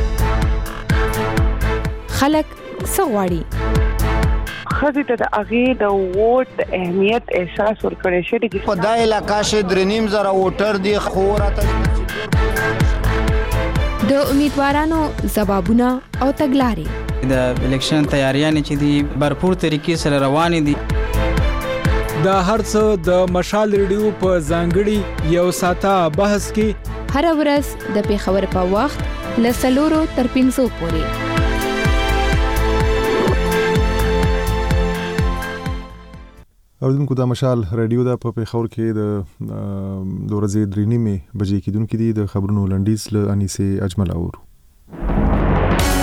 S12: خلک سغواړي
S27: خزي ته د اغه د ووټ د اهمیت احساس ورکړی شي چې
S28: په دای علاقې شه درنیم زره ووټر دی خورته
S2: د امیدوارانو ځوابونه او تګلارې
S29: د الیکشن تیاریانې چې دي برپور طریقې سره روانې دي.
S30: دا هرڅه د مشال ریډیو په ځانګړي یو ساته بحث کې
S2: هر ورځ د پیښور په وخت ل سلورو تر پنځو پورې.
S1: اوردونکو د مشال رادیو د په پیښور کې د د ورځې درې نیمې بجې کېدونکې دي. د خبرونو لنډیز له انیسه اجمل اور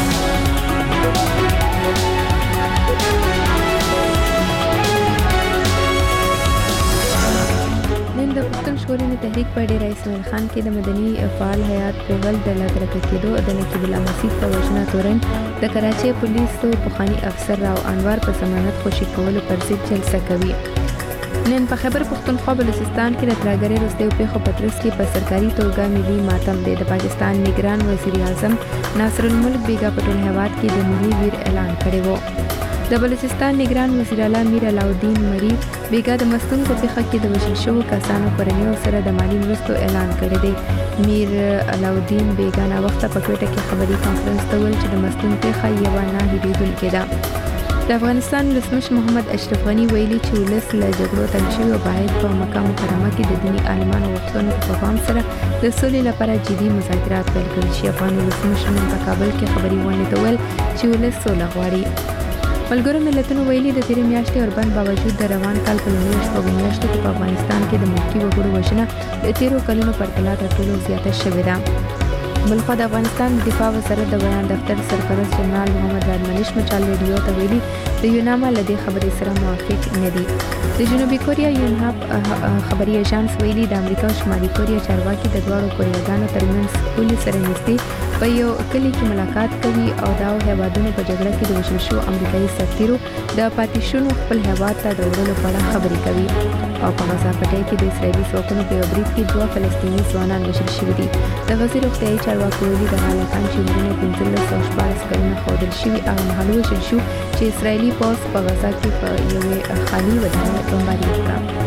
S2: ژغورنې تحریک په ډیر اسماعیل خان کې د مدني فعال حیات پرول د لادرکه کېدو د نقیب الله مسیح په وژنه تورن د کراچۍ پولیسو پخوانی افسر راو انوار په ضمانت خوشي کولو پر ضد جلسه کوي. نن په خیبر پښتونخوا بلوچستان کې د ترهګرۍ وروستیو پیښو په ترڅ کې په سرکاري توګه ملي ماتم دی. د پاکستان نگران وزیر اعظم ناصر الملک بیګا په ټول هیواد کې د ملي ویر اعلان کړی و. د بلوچستان نگران وزیر اعلی میر علاؤالدین مری بیګا د مستون په پیښه کې د وژل شوو کسانو کورنیو سره د مالی مرستو اعلان کړی دی. میر علاؤالدین بیګا نا وخت په کوټه کې خبري کانفرنس ته ویل چې د مستون پیښه یو نه هېریدونکې ده. د افغانستان ولسمشر محمد اشرف غنی ویلي چې ولس له جګړو تنګ شوی او باید په مکه مکرمه کې د دیني عالمانو غوښتنو په پام سره د سولې لپاره جدي مذاکرات پیل کړي شي. افغان ولسمشر نن په کابل کې خبري ونې ته ویل چې ولس سوله غواړي. ملګرو ملتونو ویلي د تیرې میاشتې اوربند باوجود د روان کال په لومړیو شپږو میاشتو کې په افغانستان کې د ملکي وګړو وژنه د تیرو کلونو پرتله تر ټولو زیاته شوې ده. بلخوا د افغانستان دفاع وزارت د بیان دفتر سرپرست جنرال محمد رادمنش مچال ریډیو ته ویلي د یوناما له دې خبرې سره موافق نه دي. د جنوبي کوریا یونهاپ خبري ایجانس ویلي د امریکا او شمالي کوریا چارواکي د دواړو کوریاګانو ترمنځ پولې سره نږدې په یو کلي کې ملاقات کوي او دا هیوادونو په جګړه کې د وژل شوو امریکایي سفیرو د پاتې شونو خپل هیواد ته د وړلو په اړه خبرې کوي. او په غزا پټۍ کې د اسرایلي ځواکونو په یو برید کې دوه فلسطیني ځوانان وژل شوي دي. د غزې روغتیایي چارواکو ویلي د هلکان چې عمرونه پنځلس او شپاړس کلونه ښودل شوي هغه مهال وژل شو چې اسرایلي پوځ په غزا کې په یوې خالي ودانۍ بمباري وکړه.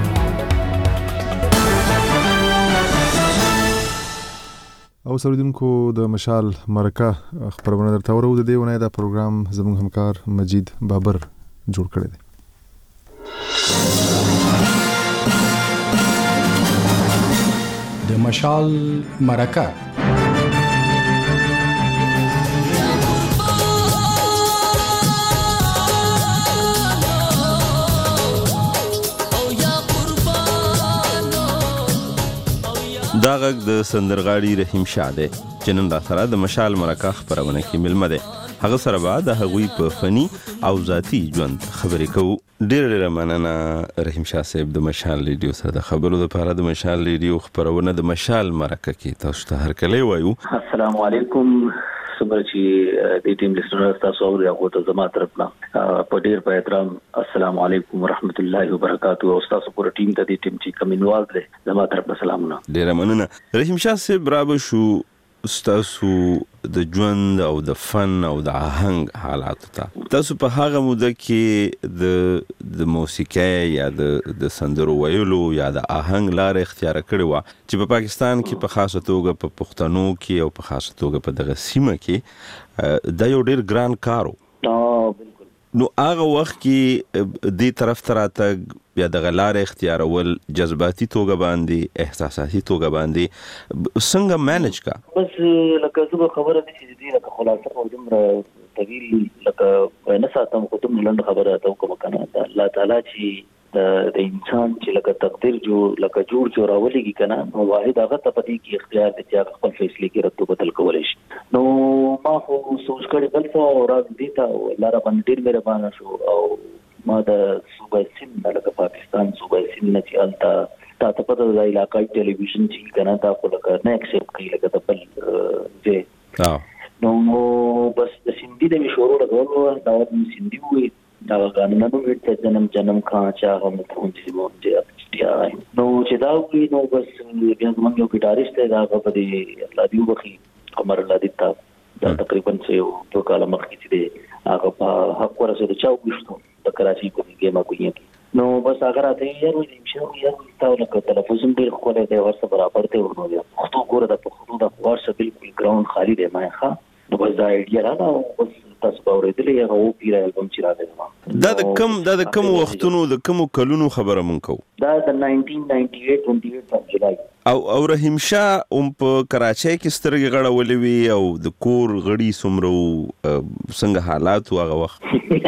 S1: او سردونکو د مشال مرکه خبرونه درته ورو د دیونه دا پروګرام زموږ همکار مجید بابر جوړ کړی دی.
S3: د مشال مرکه
S5: دا غږ د سندرغاړي رحیم شاه دی چې نن را سره د مشال مرکه خبرونه کې ملمه دی. هغه سره به د هغوی په فني او ذاتي ژوند خبرې کوو. ډېر ډېره مننه رحیم شاه صاحب د مشال ریډیو سره د خبرو لپاره. د مشال ریډیو خبرونه د مشال مرکه کې تاسو ته هرکلی وایو.
S7: السلام علیکم. څومره چې د ټیم لیسنرز تاسو اوري هغه ته زما طرفنا په ډېر په احترام السلام علیکم ورحمت الله وبرکاتہ. او تاسو پوره ټیم ته د ټیم چې کمینوال دی زما طرفنا سلامونه.
S5: ډېر مننه رحیم شاه صاحب. رابه شو تاسو د ژوند او د فن او د آهنګ حالات ته تاسو په هغه موده کې د د موسیقۍ یا د د سندرو ویلو یا د آهنګ لار اختیار کړې و چې په پاکستان کې په خاصه توګه په پښتنو کې او په خاصه توګه په دغه سیمه کې دا یو ډېر ګران کار و. نو هغه وخت کې دې طرف ته راتګ بیا د غلار اختیارول جذباتي توګه باندې احساساتي توګه باندې څنګه مانج کا؟
S7: بس لکه زه خبره دي چې دې لکه خلاصه او دومره طویل لکه نه ساتم خو دومره لنډ خبره ته کوم کنه الله تعالی چې د انسان چې لکه تقدیر جو لکه جوړ جو راولېږي کنه نو واحد هغه ته پدې کې اختیار دي چې خپل فیصله کې رد بدل کولای شي. نو ما خو سوچ کړی بل څه او راز دي ته الله را باندې ډېر مهربان شو. او ما د صوبای سند لکه پاکستان صوبای سند نه چې الته تا ته په د علاقای ټلویزیون چې کنه تا خو لکه نه اکسپټ کوي لکه د بل ځای. نو بس د سندي د مشورو لګولو دا د سندي وي دا غانونه نو ویټ جنم جنم کان چا هم ته چې مو چې نو چې دا وي نو بس بیا زموږ یو ګیټاریست دی دا په دې الله دی وبخي عمر الله دی تا دا تقریبا څه دوه کاله مخکې چې دی هغه په حق ورسره چا وښتو د کراچۍ په ګیمه کوي نو بس هغه راته یې وایي چې یو تاسو لکه تلفظ هم ډیر خو له ورسره برابر دی ورنو بیا خو ګوره د په خطو د ورسره بالکل ګراوند خالی دی ما ښه نو بس دا ایډیا را دا بس تاسو باورېدلې هغه او پیره البم چې راغلی
S5: دا د کم دا د کم وختونو د کم کلونو خبره مونږ کوو
S7: دا د ناینټین ناینټي ایټ ټوئنټي ایټ of جولای
S5: او او رحیم شاه هم په کراچۍ کې سترګې غړولې وي او د کور غړي څومره څنګه حالات و هغه وخت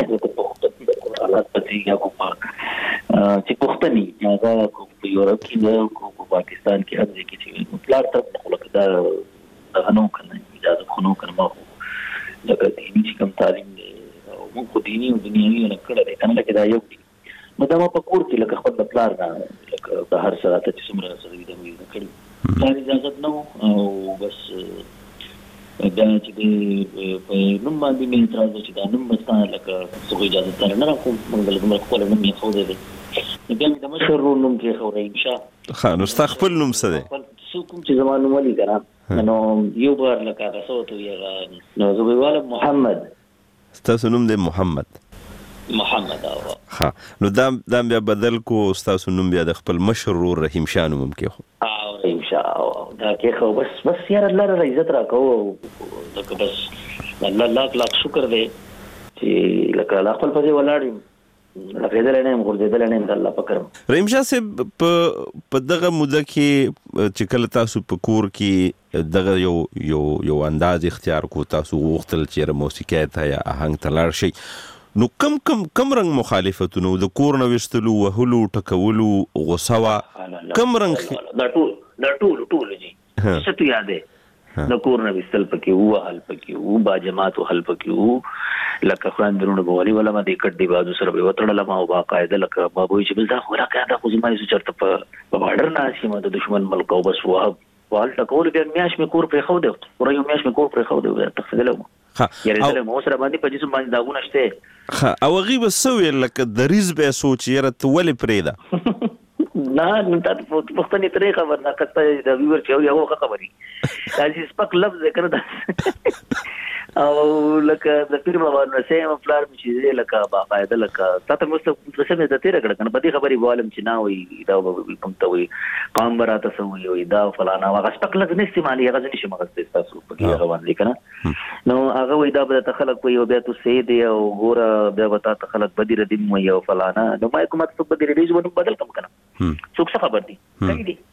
S7: حالات پسې یا کوم چې پښتني هغه په یورپ کې او په پاکستان کې هغه کې چې پلار طرف خلک دا غنو کنه اجازه خنو کنه ما لکه دیني چې کوم تعلیم دی او موږ دیني او دنیوي نه کړل کنه لکه دا یو نو دا په کور کې لکه خپل پلار نه لکه په هر سره ته چې څومره سره دې مې کړی دا اجازه نو او بس بیا چې دې په نوم باندې مې اعتراض چې دا نوم بس لکه څه اجازه تر نه راکوم موږ له کومه خپل نوم یې خو دې بیا د مشهور نوم کې خو راځي
S5: ښه نو ستا خپل نوم څه دی
S7: څو کوم چې زما نوم ولي کنه نو یو بار لکه تاسو ته یې نو زه ویل محمد
S5: ستاسو نوم دی محمد
S7: محمد او
S5: ها نو دا دا بیا بدل کو ستاسو نوم بیا د خپل مشهور رحیم شاه نوم کې خو
S7: او رحیم شاه دا کې خو بس بس یاره الله را عزت راکو لکه بس الله لاک لاک شکر دی چې لکه لا خپل په دې ولاړم لکه دې نه موږ دې نه د الله پکرم
S5: رحیم شاه صاحب په دغه موده کې چې کله تاسو په کور کې دغه یو یو یو انداز اختیار کو تاسو وختل چې موسیقي ته یا آهنګ تلار شي نو کم کم کم رنگ مخالفتونو د کور نو وشتلو وهلو ټکولو غوسوا کم رنگ
S7: دا ټول دا ټول ټول جی څه ته یادې د کور نو وشتل پکې وو حل پکې وو با جماعت حل پکې وو لکه خواندرونو بوالي ولا ما دې کډ دی بازو سره به وتړل ما او باقاعده لکه بابوي چې بل دا خو راکاته خو زما یې چرته په بارډر نه شي ما د دشمن ملک او بس واه وال ټکول بیا میاش مې کور پرې خو دی ورې یو میاش مې کور پرې خو دی تفصیل
S5: ها
S7: یاره زله مو سره باندې په جسم باندې داغونه شته
S5: ها او غیب سوې لکه د ریز به سوچ یره ته ولې پرېدا
S7: نه نو تاسو په پښتني طریقه ورنه کته د ویور چې یو خبري دا چې سپک لفظ ذکر ده او لکه د پیر بابا نو سیم فلار چې لکه باقاعده لکه تاسو مست څه د تیر کړه کنه په دې خبري والم چې نه وي دا کوم ته وي قام براته سوي وي دا فلانا واغ سپک لګ نه استعمالي هغه نشي مغسته تاسو په کې هغه باندې کنه نو هغه وي دا به تخلق وي او بیا تو سي دی او ګوره بیا وتا تخلق بدی ردیم وي او فلانا نو ما کومه څه بدی ردی ونه بدل کم کنه څوک څه خبر دي صحیح دي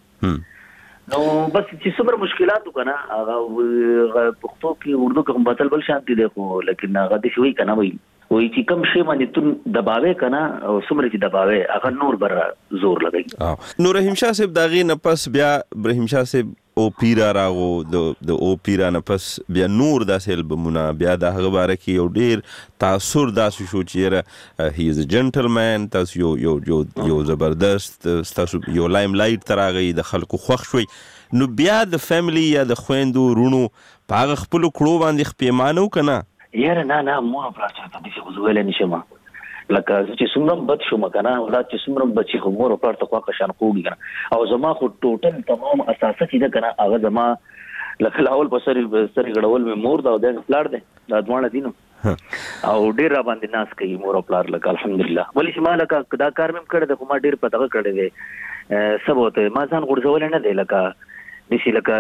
S7: نو بس چې څومره مشکلات وکنه هغه پښتو کې اردو کې هم بدل بل شانتي دی خو لیکن هغه د شوي کنه وي وای چې کم شی باندې تون دباوي کنه او څومره چې دباوي هغه نور بر زور لګي
S5: نو رحیم شاه صاحب داغي نه پس بیا رحیم شاه صاحب او پیرا راغو د د او پیرا نه پس بیا نور داسې البمونه بیا د هغه باره کې یو ډیر تاثر داسې شو چې هی از ا جنټلمن تاسو یو یو یو یو زبردست تاسو یو لایم لایټ تراغی د خلکو خوښ شوي نو بیا د فیملی یا د خويندو رونو په هغه خپل کړو باندې خپېمانو کنه
S7: یاره نه نه مور په اړه ته دې څه ویل نه شم لکه چې څومره بد شو مکنه اولاد چې څومره بچي خو مور په اړه تقوا شان کوږي کنه او زما خو ټوټل تمام اساسه چې دا کنه هغه زما لکه لاول په سری سری غړول مې مور دا د پلار دې دا ځوان دي نو او ډیر را باندې ناس کوي مور او پلار لکه الحمدلله ولی چې ما لکه دا کار مې کړی د کومه ډیر پتاغه کړی دی سبوته ما ځان غورځول نه دی لکه نشي لکه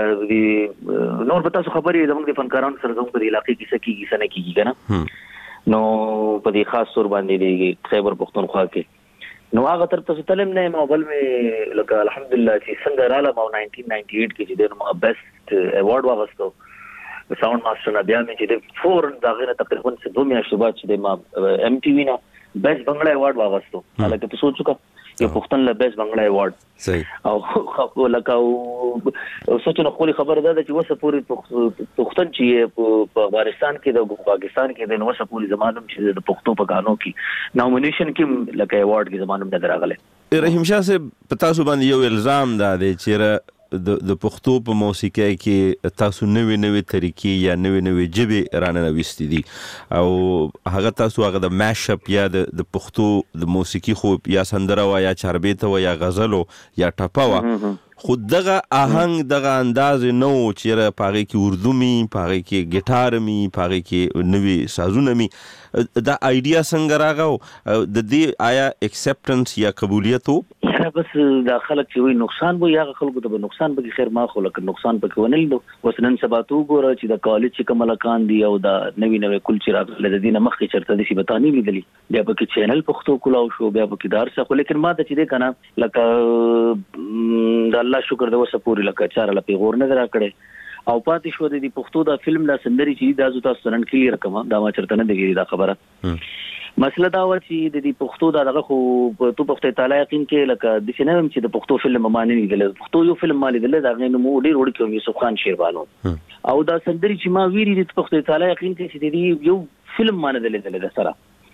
S7: نور پتا څه خبرې زموږ د فنکارانو سره زموږ په علاقې کې څه کیږي څه نه کیږي کنه نو په دې خاص تور باندې دی خیبر پختونخوا کې نو هغه تر تاسو تلم نه ما بل مې لکه الحمدلله چې څنګه رااله ما ناینټین ناینټي ایټ کې چې د بیسټ ایوارډ واغستو ساوند ماستر نه بیا مې چې د فورن دا غیره تقریبا څه دوه میاشتې بعد چې د ما ام ټي وی نه بیسټ بنگلا ایوارډ واغستو حالکه تاسو سوچو یو پښتون له بیس بنگلا ایوارډ
S5: صحیح
S7: او خو لکه او سوچنه خولي خبره ده چې وسه پوری پښتون چې په افغانستان کې د پاکستان کې د وسه پوری زمانم چې د پښتو په غانو کې نومینیشن کې لکه ایوارډ کې زمانم نه دراغله
S5: رحیم شاه صاحب پتا سو باندې یو الزام ده چې د د پښتو په موسیقۍ کې تاسو نوې نوې طریقې یا نوې نوې جبې رانه نوستې دي او هغه تاسو هغه د میش اپ یا د د پښتو د موسیقي خو یا سندره وا یا چاربیته وا یا غزل یا ټپا وا خود دغه آهنګ دغه انداز نو چې پاره کې اردو می پاره کې ګټار می پاره کې نوې سازونه می دا ایډیا څنګه راغو د دې آیا اکسپټنس یا قبولیت
S7: یا بس دا خلک چې وي نقصان وي هغه خلکو ته به نقصان به خیر ما خو لکه نقصان پکې ونه لیدو اوس نن سبا تو ګوره چې د کالج چې کملکان دی او دا نوی نوی کل چې راغله د دینه مخکې چرته دي چې بتانی لیدلی بیا پکې چینل پښتو کولاو شو بیا پکې دار څه خو لیکن ما ته چې ده کنه لکه د الله شکر د وسه پوری لکه چار له پیغور نه درا کړي او پاتې شو د پښتو دا فلم لا سندري چې دا زو تاسو نن کلیر کوم دا ما چرته نه دی دا خبره مسله دا و چې د دې پښتو دا دغه خو تو پښتو تعالی یقین کې لکه د سینما چې د پښتو فلم معنی نه دی پښتو یو فلم مالي دی دا غنه مو ډیر وړ کې یوسف خان شیربانو او دا سندري چې ما ویری د پښتو تعالی یقین کې چې د یو فلم معنی دی د سره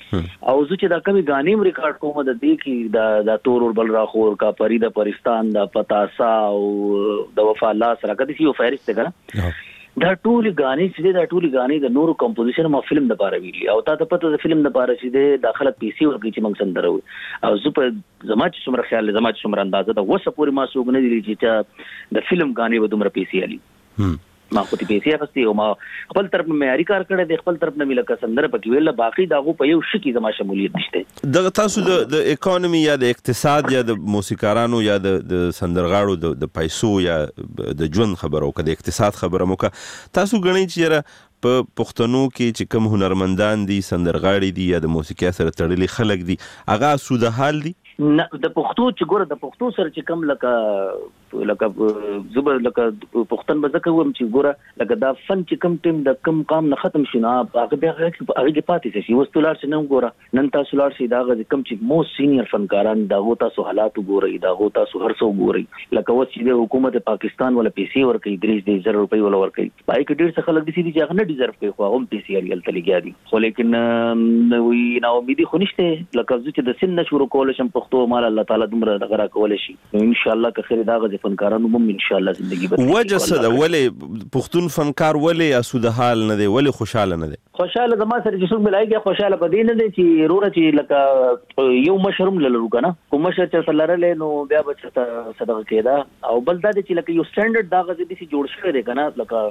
S7: او زه چې دا کمی غانیم ریکارډ کوم د دې کې دا د تور اور بل راخور کا پریدا پرستان د پتاسا او د وفا الله سره کدي یو فهرست کړه دا ټول غانې چې دا ټول غانې د نورو کمپوزیشن ما فلم د پاره ویلي او تا ته پته د فلم د پاره چې د داخله پی سي ورګي چې موږ سندرو او زه په زما چې څومره خیال زما چې څومره اندازه دا وسه پوری ما سوګ نه دي چې د فلم غانې به دومره پی سي علي ما خو ته پیسې اخستې او ما خپل طرف نه معیاري کار کړی د خپل طرف نه مې لکه سندره پکې ویل باقي داغو په یو شي کې زما شمولیت نشته
S5: دغه تاسو د د اکانومي یا د اقتصاد یا د موسیقارانو یا د د سندرغاړو د پیسو یا د ژوند خبرو که د اقتصاد خبره مو که تاسو غنئ چې په پښتنو کې چې کوم هنرمندان دي سندرغاړي دي یا د موسیقي سره تړلي خلک دي هغه سوده حال دي
S7: نه د پښتو چې ګوره د پښتو سره چې کم لکه لکه زبر لکه پښتون به ځکه وم چې ګوره لکه دا فن چې کم ټیم د کم کام نه ختم شي نه هغه بیا هغه کې پاتې شي وستو لار چې نن ګوره نن تاسو لار شي دا غږ کم چې مو سینیئر فنکاران دا غو تاسو حالات ګوري دا غو تاسو هر څو ګوري لکه و چې د حکومت پاکستان ولا پیسې ورکړي درې زره روپۍ ولا ورکړي پای کې ډیر څه خلک دي چې هغه نه ډیزرف کوي خو هم پیسې اړیل تلګیا دي خو لیکن نو نا امیدي خو نشته لکه چې د سن شروع کول شم تو مال الله تعالی دومره دغه کول شي ان شاء الله که خیر دا غ فنکارانو هم ان شاء الله زندگی به
S5: وجه صد ولې پښتون فنکار ولې اسوده حال نه دی ولې خوشاله نه دی
S7: خوشاله زما سره چې څوک ملایږي خوشاله پدې نه دي چې روره چې لکه یو مشروم لرو کنه کوم مشر چې لرلې نو بیا به صدقه کېدا او بل دا چې لکه یو سټانډرډ دا غ دې چې جوړ شوی دی کنه لکه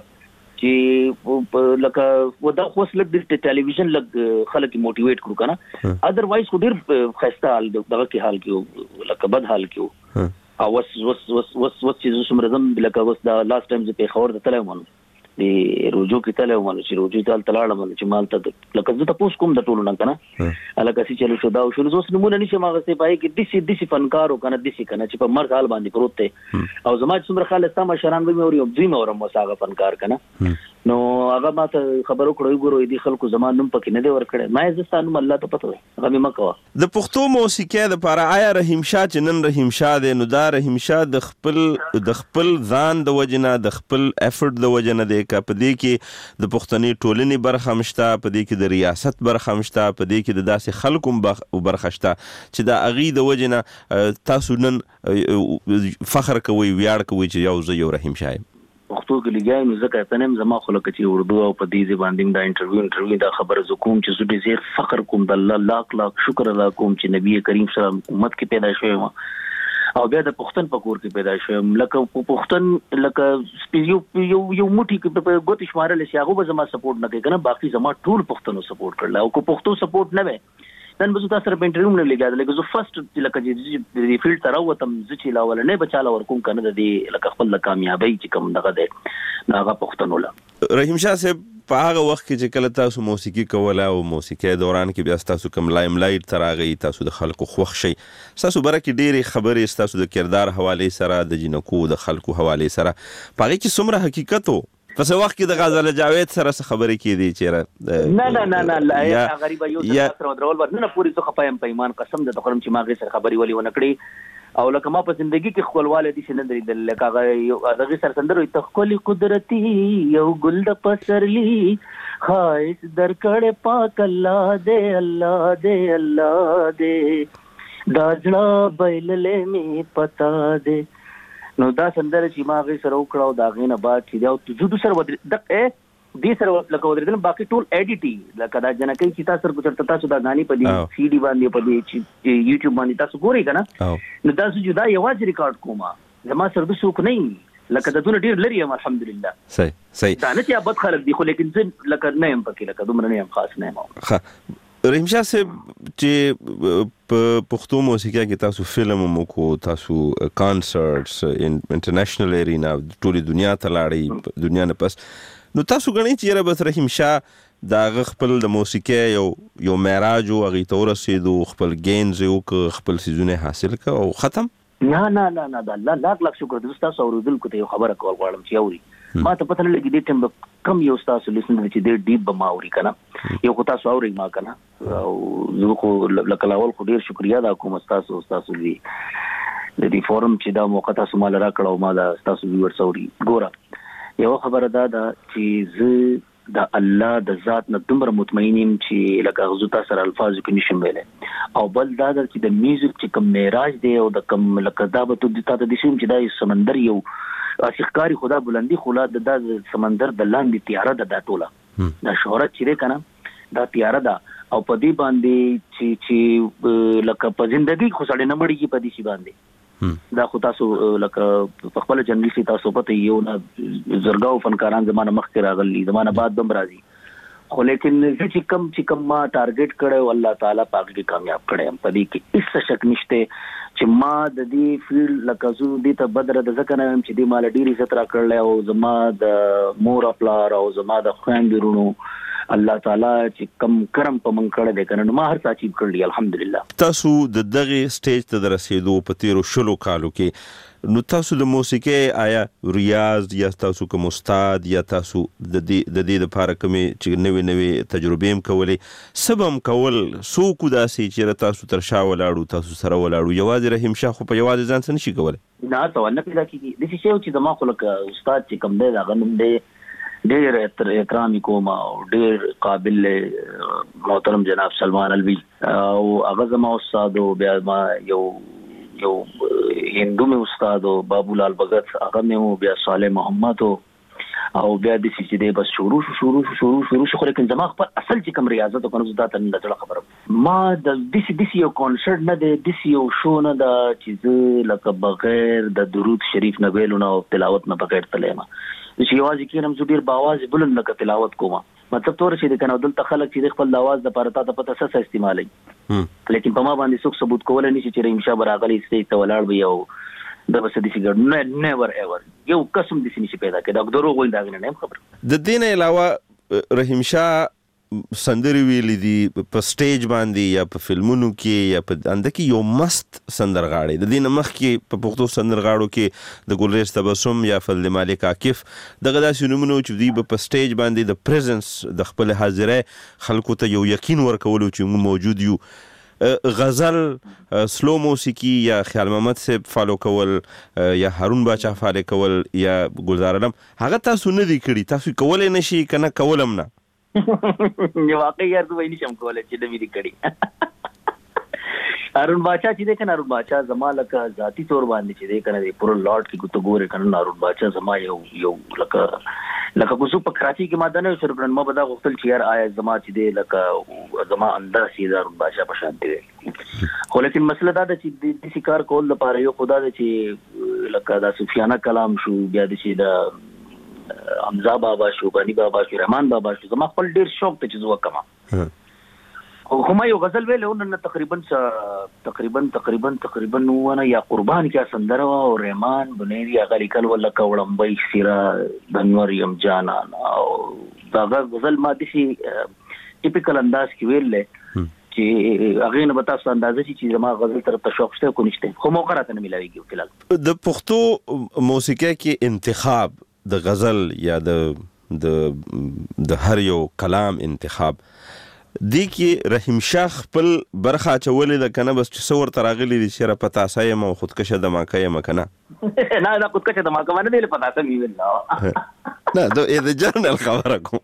S7: چې لکه ودا خوس لګ د ټلویزیون لګ خلک موټیویټ کړو کنه اذروایز خو ډیر خسته حال دغه کې حال کې لکه بد حال کې او وس وس وس وس وس چې څومره زم لکه وس دا لاست ټایم چې په خبر د تلای مونږ دی روجو کې تلای مونږ چې روجو تل تلاړه مونږ چې مال ته لکه زه تاسو کوم د ټولو نه کنه الکه چې چلو شو دا شو زوس نمونه نشم هغه څه پای کې دسی دسی فنکارو کنه دسی کنه چې په مرګ حال باندې پروت دی او زما چې څومره خالص تاسو مشران به مې اوري او دوی مې اورم وساغه فنکار کنه نو هغه ما ته خبرو کړو ګورو دي خلکو زمان نوم پکې نه دی ورکړی ما یې ځستانو الله ته پته وي هغه مې مکوه
S5: د پښتو موسیقي د لپاره آیا رحیم شاه چې نن رحیم شاه دی نو دا رحیم شاه د خپل د خپل ځان د وجنه د خپل افورت د وجنه دی که په دې کې د پښتني ټولنې برخه مشته په دې کې د ریاست برخه مشته په دې کې د داسې خلکو برخه شته چې دا اغي د وجنه تاسو نن فخر کوي ویاړ کوي چې یو زه یو رحیم شاه
S7: پښتو کې لګای نو ځکه ته نیم زما خو لکه چې اردو او په دې ځبان دیم دا انټرویو انټرویو دا خبره ز کوم چې زه ډیر فخر کوم د الله لاک لاک شکر ادا کوم چې نبی کریم صلی الله علیه وسلم امت کې پیدا شوی ما او بیا د پښتون په کور کې پیدا شوم لکه پښتون لکه یو یو یو موټی کې په ګوت شمارل شي هغه به زما سپورټ نه کوي کنه باقي زما ټول پښتنو سپورټ کړل او کو پښتو سپورټ نه وي نن به تاسو سره په انټرویو نه لګیدل لکه زه فرست لکه چې د فیلډ تر وتم چې چیلا ول نه بچاله ورکوم کنه د دې لکه خپل کامیابی چې کوم دغه ده ناغه پښتنو لا
S5: رحیم شاه صاحب په هغه وخت کې چې کله تاسو موسیقي کوله او موسیقي دوران کې بیا تاسو کوم لایم لایټ تراغی تاسو د خلکو خوښ شي تاسو برکه ډېری خبرې تاسو د کردار حواله سره د جنکو د خلکو حواله سره پاره کې څومره حقیقت وو پس وخت کې د غزل جاوید سره خبرې کې دي چې
S7: نه نه نه نه لا یا غریب یو سره درول ورنه پوری څه خپایم پیمان قسم د تقرم چې ما غي سره خبرې ولي ونکړي او لکه ما په ژوندۍ کې خپلواله دي چې نه درې لکه هغه دغه سره سندرو ته خپل قدرتي یو ګل د پسرلی خایس درکړې پاک الله دې الله دې الله دې دا ځړه بیللې می پتا دې نو دا سندره چې ما غي سره وکړاو دا غینه بعد چې دا تو جوړ سره ودر د دې سره لکه ودرېدل باقي ټول ایډیټي لکه دا جنکې چې تاسو سره چرته تاسو دا غاني په دې سی ډي باندې په دې چې یوټیوب باندې تاسو ګورئ کنه نو تاسو جدا یوازې ریکارډ کوما زما سره د څوک نه لکه د دونه ډیر لري الحمدلله
S5: صحیح صحیح
S7: دا نه چې ابد خلک دي خو لیکن زه لکه نه يم پکې لکه دومره نه يم خاص نه یم
S5: رحیم شاه صاحب چې په پښتو موسیقي کې تاسو فلم مو کو تاسو کانسرټس انټرنیشنل ارینا ټولې دنیا ته لاړې دنیا نه پس نو تاسو غنئ چې رب رحیم شاه دا خپل د موسیقي یو یو معراج او غي تور رسیدو خپل گینز او خپل سيزونه حاصل ک او ختم
S7: نه نه نه نه دا الله لاک لاک شکر د تاسو اوریدل کو ته یو خبره کول غواړم چې اوري ما ته پته لګی دې ټیم کم یو تاسو لیسن چې دې ډیپ به ما اوري کنه یو کو تاسو اوري ما کنه او زه خو لکه لاول خو ډیر شکریا دا کوم تاسو تاسو دی د دې فورم چې دا موقع تاسو مال را کړو ما دا تاسو ویور سوري ګوره یو خبره دا دا چې زه د الله د ذات نه دومره مطمئنیم چې لکه غزوتا سره الفاظ کې نشم ویلې. او بل دا چې د میوزیک چې کوم معراج دی او د کوم لکه دا به ته د دې شوم چې دا سمندر یو اشکاری خدا بلندی خلا د سمندر د لاندې تیاره ده دا ټوله دا شهرت چې کنه دا تیاره ده او په دې باندې چې چې لکه په ژوندۍ خو سړی نه مړیږي په دې شی باندې دا خو تاسو لکه په خپل جنګي سي تاسو پته یو نه زرګاو فنکاران زمانه مخکې راغلي زمانه بعد بم راځي خو لیکن چې کم چې کم ما ټارګټ کړو الله تعالی پاک دې کامیاب کړي په دې کې هیڅ شک نشته چې ما د دې فیلډ لکه زو دې ته بدر د ځکه نه چې دې مال ډیری ستر کړل او زما د مور خپل او زما د خويندرونو الله تعالی چې کم کرم په من کړه دې کنه ما هر څه اچیو کړلی الحمدلله.
S5: تاسو د دغه سټیج ته رسیدو په تیرو شلو کالو کې نو تاسو د موسیقي آیا ریاض یا تاسو کوم استاد یا تاسو د دې د دې لپاره کوم چې نوې نوې تجربې هم کولې سبم کول سو کو داسي چې تاسو تر شا ولاړو تاسو سره ولاړو یوازې رحیم شاه خو په یوازې ځان سره نشي کولای
S7: نه سوال نه پیدا کیږي د څه چې د ما خلک استاد چې کوم دی دا غنوم دی ډېر احترام کوم او ډېر قابل محترم جناب سلمان الوی او هغه زما استاد او بیا ما یو یو هندو مې استاد او بابو لال بغت هغه مې بیا صالح محمد او بیا د سې دې بس شروع شروع شروع شروع شو لیکن زما خپل اصل چې کوم ریاضت او کوم زده ته نه خبره ما د دې دې یو کنسرت نه دی د یو شو نه د چې لکه بغیر د درود شریف نه ویلو نه او تلاوت نه بغیر تلېما چې یوازې کینم زه ډیر باواز بلند لکه تلاوت کوم مطلب تور شي د کنه دلته خلک چې خپل आवाज د پاره ته پته څه استعمالي لیکن په ما باندې څوک ثبوت کول نه شي چې رحیم شاه براغلی سټیج ته ولاړ وي او د بس دې څنګه نه نیور ایور یو قسم دې نشي پیدا کېدا دروغ وایي دا نه خبر
S5: د دین علاوه رحیم شاه سندري ویلې دي په سټیج باندې یا په فلمونو کې یا په انده کې یو مست سندرغاړي د دین مخ کې په پښتو سندرغاړو کې د ګلریز تبسم یا فضل مالک عاکف دغه داسې نمونه چې دی په سټیج باندې د پریزنس د خپل حاضره خلکو ته یو یقین ورکول چې موږ موجود یو غزل سلو موسیقي یا خیال محمد صاحب فالو کول یا هارون باچا فالو کول یا گلزار علم هغه تاسو نه دی کړی تاسو کولای نشي کنه کولم نه
S7: یو واقعي یار دوی نشم کولای چې د ویری کړي هارون باچا چې ده کنه هارون باچا زما لکه ذاتی تور باندې چې ده کنه د پور لاټ کې ګوتو ګوره کنه هارون باچا زما یو یو لکه لکه کوڅو په کراچي کې ما دنه سر کړن ما بدا غوښتل چې یار آیا زما چې ده لکه زما انداز چې هارون باچا په شان دی خو لیکن مسله دا ده چې د شکار کول لپاره یو خدا ده چې لکه دا سفیانه کلام شو بیا د چې دا حمزه بابا شو بانی بابا شو رحمان بابا شو زما خپل ډیر شوق ته چې زو کما خو ما یو غزل ویل نن تقریبا تقریبا تقریبا تقریبا ونه یا قربان کې سندره او رحمان بنيري هغه لیکل ولا کولمبي سیرا بنور یم جانا او دا غزل ما دي ټیپیکل انداز کې ویل چې هغه نه بتا ست اندازې چې زما غزل طرف ته شوق شته کو نشته خو موقع راته نه ملاويږي فلحال
S5: د پښتو موسیقي کې انتخاب د غزل یا د د د هر یو کلام انتخاب دی کې رحیم شاه خپل برخه چولې د کنه بس چې څور تراغلی دي چې را پتا سايه مو خودکشه د ماکه مکنه
S7: نه نه خودکشه د ماکه باندې له پتا سم ویل
S5: نه دا د جرنل خبره کوم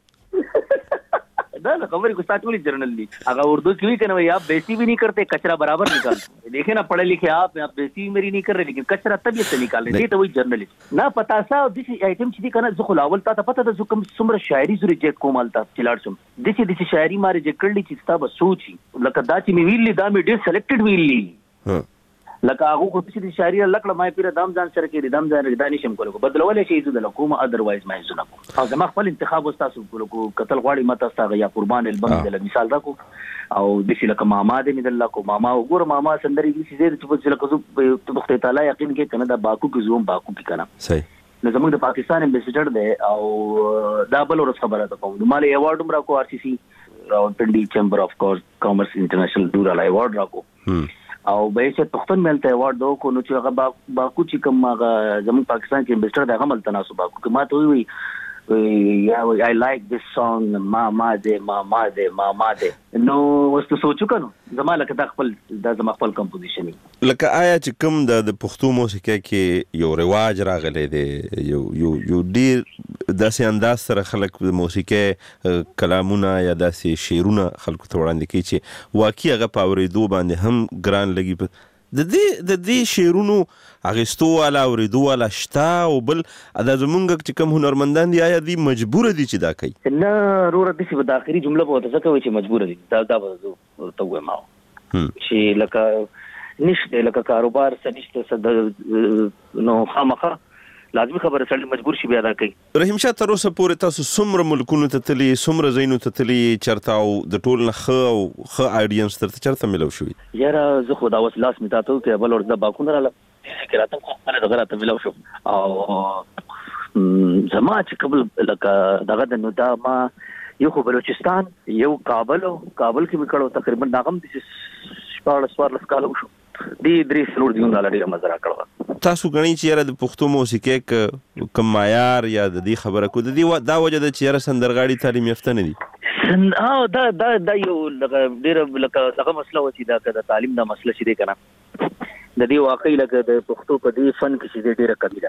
S7: دا خبرې کو ساتولي جرنل لی اگر اردو کی بھی کہنا آپ بیسی بھی نہیں کرتے کچرا برابر نکالتے دیکھیں نا پڑھے لکھے آپ آپ بیسی میری نہیں کر رہے لیکن کچرا طبیعت سے نکال رہے تو وہی جرنلسٹ نہ پتا سا دسی آیٹم چدی کنا زخ لاول تا پتا د زکم سمره شاعری زری جیک کومال تا چلاړ سم دسی دسی شاعری ماره جکړلی چې ستا به سوچي لکه دا چې می ویلی دا می ډیر سلیکټډ ویلی لکه هغه کو چې د شاعری لکړه ما پیر دام ځان سره کې دام ځان ردا نشم کولو بدلولې شي زده لکوم اذروایز ما زونه او زما خپل انتخاب واستاسو کولو قتل غواړي متا ساغه یا قربان البم د مثال دا کو او د شي لکه ماما د مد الله کو ماما وګور ماما سندري دي چې د په لکه زو په تعالی یقین کې کنه دا باکو کې زوم باکو کې کنه
S5: صحیح
S7: نو زموږ د پاکستان امبیسډر دی او دا بل ورځ خبره ده کوم مال ایوارډ هم راکو آر سی سی راولپنډي چیمبر اف کامرس انټرنیشنل ډورال ایوارډ راکو او به چې پښتون ملته ایوارډ دو کو نو چې هغه باکو چې کوم هغه زموږ پاکستان کې امبیسډر دی هغه مل تناسب باکو کې ما ته وی I like this song ماما دې ماما دې ماما دې نو وستو سوچو کنو زما لکه د خپل د زما خپل کمپوزیشن
S5: لکه آیا چې کوم د پښتو موسیقۍ کې یو رواج راغلی دی یو یو یو ډیر داسې انداز سره خلک د موسیقۍ کلامونه یا داسې شعرونه خلکو ته وړاندې کوي چې واقعي هغه په اورېدو باندې هم ګران لګي د دې د دې شعرونو اغستو والا اوریدو والا شتا او بل ادا زمونږ چې کوم هنرمندان دي آیا دي مجبور دي چې دا کوي
S7: نه ضرورت دي چې د اخري جمله په تاسو کوي چې مجبور دي دا دا ورته وایم چې لکه نشته لکه کاروبار سنشته صد نو خامخه لازمي خبره سره مجبور شي بیا دا کوي.
S5: رحیم شاه تر اوسه پورې تاسو څومره ملکونو ته تللی څومره ځایونو ته تللی چرته او د ټول نه ښه او ښه آډینس درته چرته ملو شوي؟
S7: یاره زه خو دا اوس لاس مې تاته وکړې بل ورځ باکونه راله فکر راته خو خپله دغه راته ملو شو او زما چې قبل لکه دغه د نو دا ما یو خو بلوچستان یو کابل کابل کې مې کړو تقریبا ناغم د شپاړس څوارلس کاله وشو دې درې څلور دیونه لا ډېره مزه راکړه.
S5: تاسو ګڼئ چې یاره د پښتو موسیقۍ کم معیار یا د دې خبره کو د دې دا وجه ده چې یاره سندرغاړي تعلیم یافته نه دي؟
S7: اه دا دا دا یو لکه ډېره لکه دغه مسله وه چې دا که د تعلیم دا مسله چې دی که نه د دې واقعي لکه د پښتو په دې فن کې چې دی ډېره کمي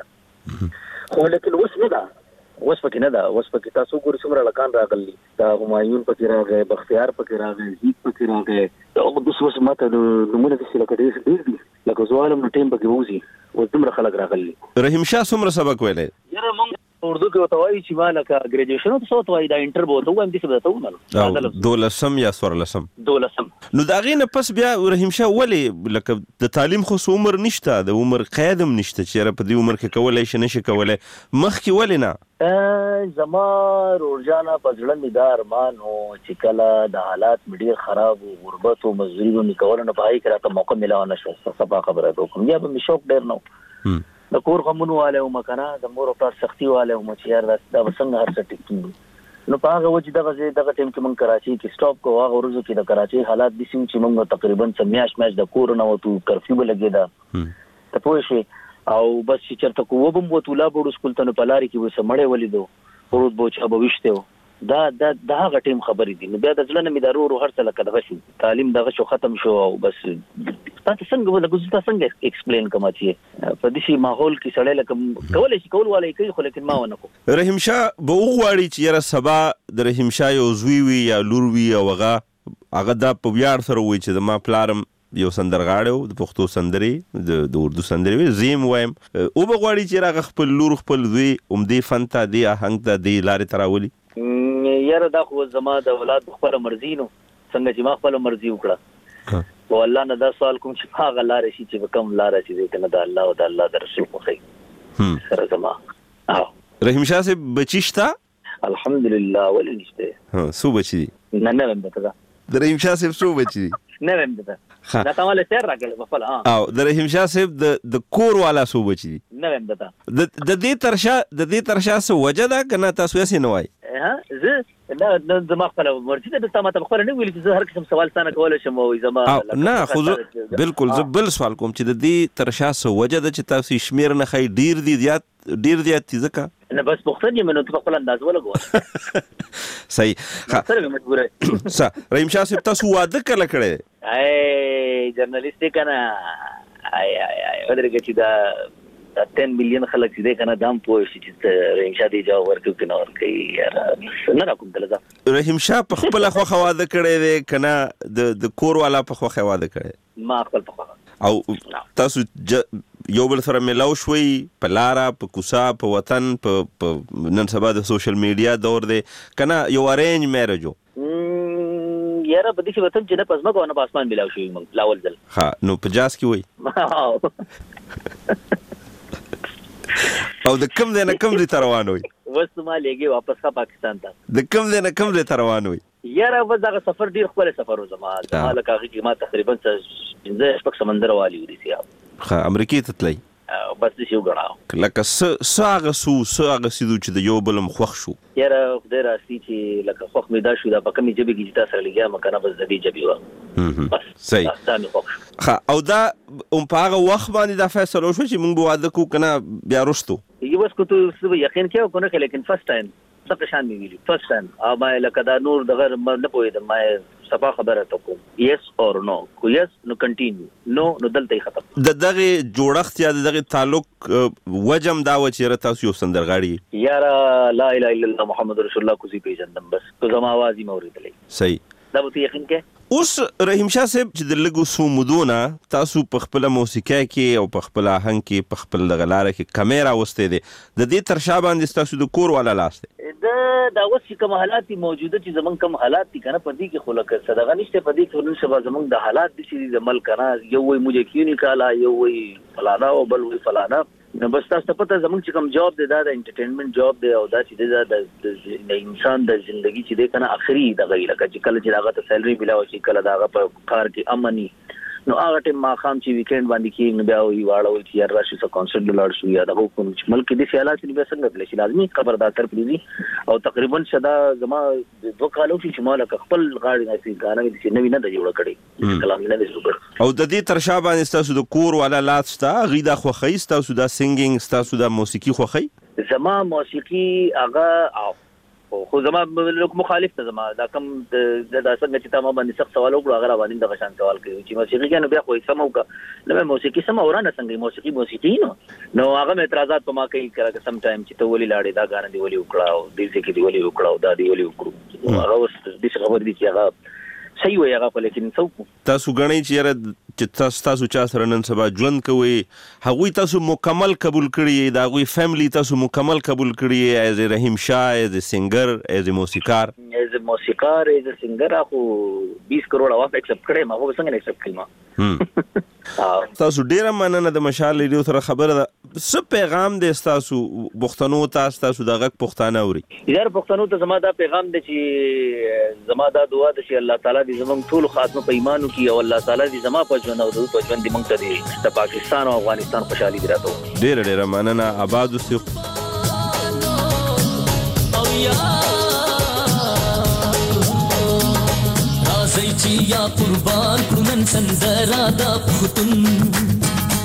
S7: ده خو لیکن اوس نه ده اوس پکې نه ده اوس پکې تاسو ګورئ څومره لکان راغلي دا همایون پکې راغی بختیار پکې راغی زیب پکې راغی اوس اوس ماته نومونه داسې لکه ډېر ډېر دي لکه زه وایم نو ټایم پکې ووځي اوس دومره خلک راغلي.
S5: رحیم شاه څومره سبق ویلی؟
S7: یاره مونږ اردو کې ورته وایي چې ما لکه ګریجویشن ورته څه ورته وایي دا انټر به ورته ووایم داسې به درته ومنم
S5: دولسم یا څوارلسم
S7: دولسم
S5: نو د هغې نه پس بیا رحیم شاه ولې لکه د تعلیم خو څه عمر نشته د عمر قید هم نشته چې یاره په دې عمر کې کولی شي نه شي کولی مخکې ولې نه؟
S7: زما رورجانه په زړه مې دا ارمان و چې کله د حالات مې ډېر خراب و غربت و مزدوري و مې کوله نو په هغې کې راته موقع میلاوه نه شوه صفا خبره ته وکړم یا به مې شوق ډېر نه و د کور غمونو والی وم که نه د مور او پلار سختي والی وم چې یار دا به څنګه هر څه ټیک کېږي نو په هغه وجې دغه ځای دغه ټایم کې موږ کراچۍ کې سټاپ کوو هغه ورځو کې د کراچۍ حالات داسې وو چې موږ تقریبا څه میاشت میاشت د کور نه وتو کرفیو به لګېده ته پوه شوې او بس چې چېرته کو وبه م وتو لا به وړو سکول ته نو په لارې کې به څه مړی ولیدو ورود به چا به ویشتی و دا دا د هغه ټایم خبرې دي نو بیا د زړه نه مې دا ورو ورو هر څه لکه دغه شو تعلیم دغه شو ختم شو او بس تا ته څنګه لکه زه تا څنګه ایکسپلین کوم چې په داسې ماحول کې سړی لکه کولی شي کول والی کوي خو لیکن ما ونه کړو.
S5: رحیم شاه به وغواړي چې یاره سبا د رحیم شاه یو زوی وي یا لور وي او هغه هغه دا په ویاړ سره ووایي چې زما پلارم یو سندرغاړی و د پښتو سندرې د اردو سندرې وي زه یې وایم او به غواړي چې هغه خپل لور خپل زوی همدې فن ته دې آهنګ ته دې لارې ته راولي؟
S7: یاره دا خو زما د اولاد خپله مرضي نو څنګه چې ما خپله مرضي وکړه او الله نه دا سوال کوم چې په هغه لاره شي چې په کوم لاره چې دی که نه د الله او د الله د رسول خوښوي سره زما.
S5: رحیم شاه صاحب بچي شته؟
S7: الحمدلله ولې نشته.
S5: څو بچي دي؟
S7: نه نه ویم درته
S5: د رحیم شاه صاحب څو بچي دي؟
S7: نه ویم درته دا تا ماله تیر راکړل په خپله
S5: او د رحیم شاه صاحب د کور والا څو بچي دي؟
S7: نه ویم درته
S5: د دې تر شا د دې تر شا څه وجه ده که نه تاسو یې نه وایي؟
S7: زه نه زما خپله مرضي ده تا ماته خپله نه ویلي چې زه هر قسم سوال ستانه کولی شم او زما
S5: نه خو زه بلکل زه بل سوال کوم چې د دې تر شا څه وجه ده چې تاسو یې شمېر نه ښایي ډېر دي زیات ډېر زیات دي ځکه
S7: نه بس پوښتنه یم نو ته په خپل انداز ولګوه
S5: صحیح
S7: سره مې مجبوره
S5: څه رحیم شاه صاحب تاسو واده کله کړی؟
S7: ای جرنالیست دی که نه ای ای ای ودرېږه چې دا دا ټن ملیون خلک چې دی که نه دا هم پوه شي چې رحیم شاه دې جواب ورکوي که نه ورکوي یاره نه راکوم دله ځه.
S5: رحیم شاه په خپله خوښه واده کړی دی که نه د کور والا په خوښه واده کړی؟
S7: ما خپل په خوښه.
S5: او تاسو یو بل سره ملاو شوي په لاره په کوڅه په وطن په نن سبا د سوشل میډیا دور دی که نه یو ارینج میرج و؟
S7: یاره په داسې وطن چې نه په ځمکه او نه په اسمان ملاو شوي موږ لاول ځل.
S5: ښه نو په جاز کې وایي او د کوم ځای نه کوم ځای ته روان وئ؟
S7: اوس ما لېږې واپس ښه پاکستان ته.
S5: د کوم ځای نه کوم ځای ته روان وئ؟
S7: یاره بس دغه سفر ډېر ښکلی سفر و زما زما لکه هغې کې ما تقریبا پنځه شپږ سمندر والي و داسې.
S5: ښه امریکې ته تلئ؟
S7: بس داسې وګڼه
S5: لکه څه څه هغه سو څه هغه سیدو چې د یو بل هم خوښ شو؟
S7: یاره خدای راستي چې لکه خوښ مې دا شو دا په کومې ژبې کې چې تا سره لګیا م که نه بس د دې ژبې وه بس
S5: صحیح
S7: دا مې خوښ شو.
S5: ښه او دا په هغه وخت باندې دا فیصله وشوه چې موږ به واده کوو که نه بیا وروستو؟
S7: یو اس کو ته یقین کیو کنه لیکن فرست ټایم څه شان دی ویلی فرست ټایم او ما لکه دا نور دغه نه پوهیدم ما صفه خبره ته کوم یس اور نو کو یس نو کنټینیو نو نو دلته ختم
S5: د دغه جوړښت یا دغه تعلق وجم دا و چې تاسو یو سندرغاړي
S7: یاره لا اله الا الله محمد رسول الله کو زی پیژندم بس کو زما आवाज یې موریدلې
S5: صحیح
S7: دا به یقین کې
S5: اوس رحیم شاه صاحب چې د لګو سومودونه تاسو په خپل موسیقي کې او په خپل آهنګ کې په خپل غلاره کې کیمرا وسته دي د دې ترشا باندې تاسو د کور والا لاس
S7: د دا اوس کوم حالات موجوده چې زمون کوم حالات دي کنه په دې کې خلک صدقه نشته په دې کې نو شبا زمون د حالات دي چې د عمل کنه یو وای موږ کیونی کالا یو وای فلانا او بل وای فلانا نو بس تاسو پته زمون چې کوم جاب دی دا د انټرټینمنت جاب دی او دا چې د انسان د ژوندۍ چې دی کنه اخري د غیره چې کله چې هغه ته سیلري ملاوي چې کله دا هغه په کار کې امني نو هغه ټیم ما خام چې ویکند باندې کې نو بیا وی واړو چې یار راشي څه کانسرت لاړ شو یا د حکومت چې ملک دې خیالات نه به څنګه بل شي لازمي خبردار تر پریزي او تقریبا شدا زما دوه کالو چې مالک خپل غاړي نه سي غاڼه چې نوی نه د جوړ کړي کلام نه دي جوړ
S5: او د دې ترشا باندې تاسو د کور ولا لاستا غیدا خو خیس تاسو د سینګینګ تاسو د موسیقي خو خی
S7: زما موسیقي هغه خو زما مخالف ته زما دا کوم د د څنګه چې تاسو باندې سخت سوال وکړو هغه باندې د غشان سوال کوي چې موسیقي کنه بیا خو سمو کا نو موسیقي سم اورانه څنګه موسیقي موسیقي نو نو هغه اعتراضات په ما کوي کړه سم ټایم چې ته ولي لاړې دا غاڼه دی ولي وکړاو دې ځکه دی ولي وکړاو دا دی ولي وکړو هغه اوس د څه خبر دي چې هغه صحیح وي هغه لیکن څوک
S5: تاسو غنئ چې یاره چې تاسو تاسو چا سره نن سبا ژوند کوي هغوی تاسو مکمل قبول کړی دا غوي فیملی تاسو مکمل قبول کړی ایز رحیم شاه ایز سنگر ایز موسیقار
S7: ایز موسیقار ایز سنگر اخو بیس کروڑ عوام ایکسپټ کړي ما هو څنګه ایکسپټ کړم
S5: تاسو ډیره مننه د مشال ریډیو سره خبره ده څه پیغام دی تاسو پښتنو ته تاسو دغه پښتانه اوري
S7: یار پښتنو ته زما دا پیغام دی چې زما دا دعا ده چې الله تعالی دې زموږ ټول خاتمه په ایمانو کې او الله تعالی دې زما په ژوند او د په ژوند دې موږ ته دې د پاکستان او افغانستان خوشحالي دې راته
S5: ډیره ډیره مننه آباد اوسئ او یا
S8: راځي چې یا قربان کړو نن سندره د پښتون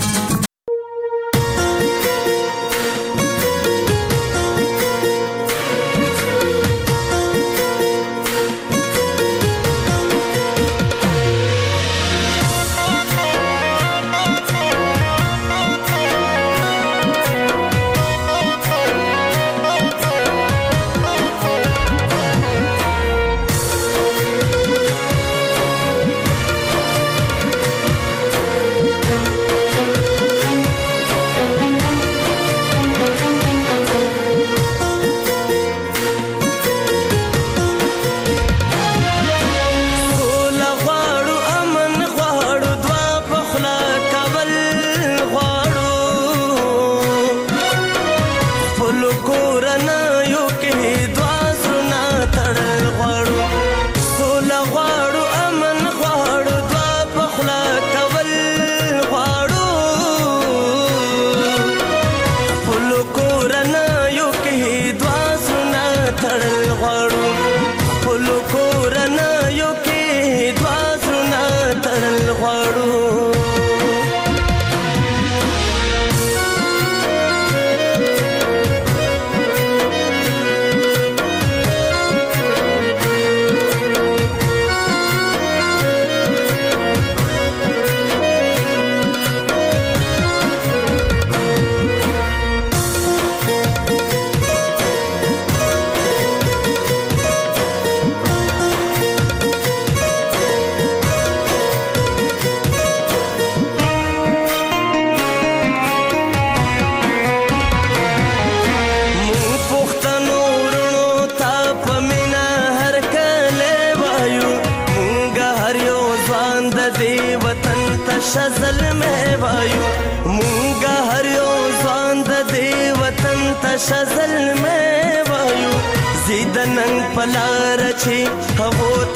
S9: شزل میں وایو مونگا ہریو ځوان د دې وطن ته شزل میں وایو زیدنن پلار چې هغو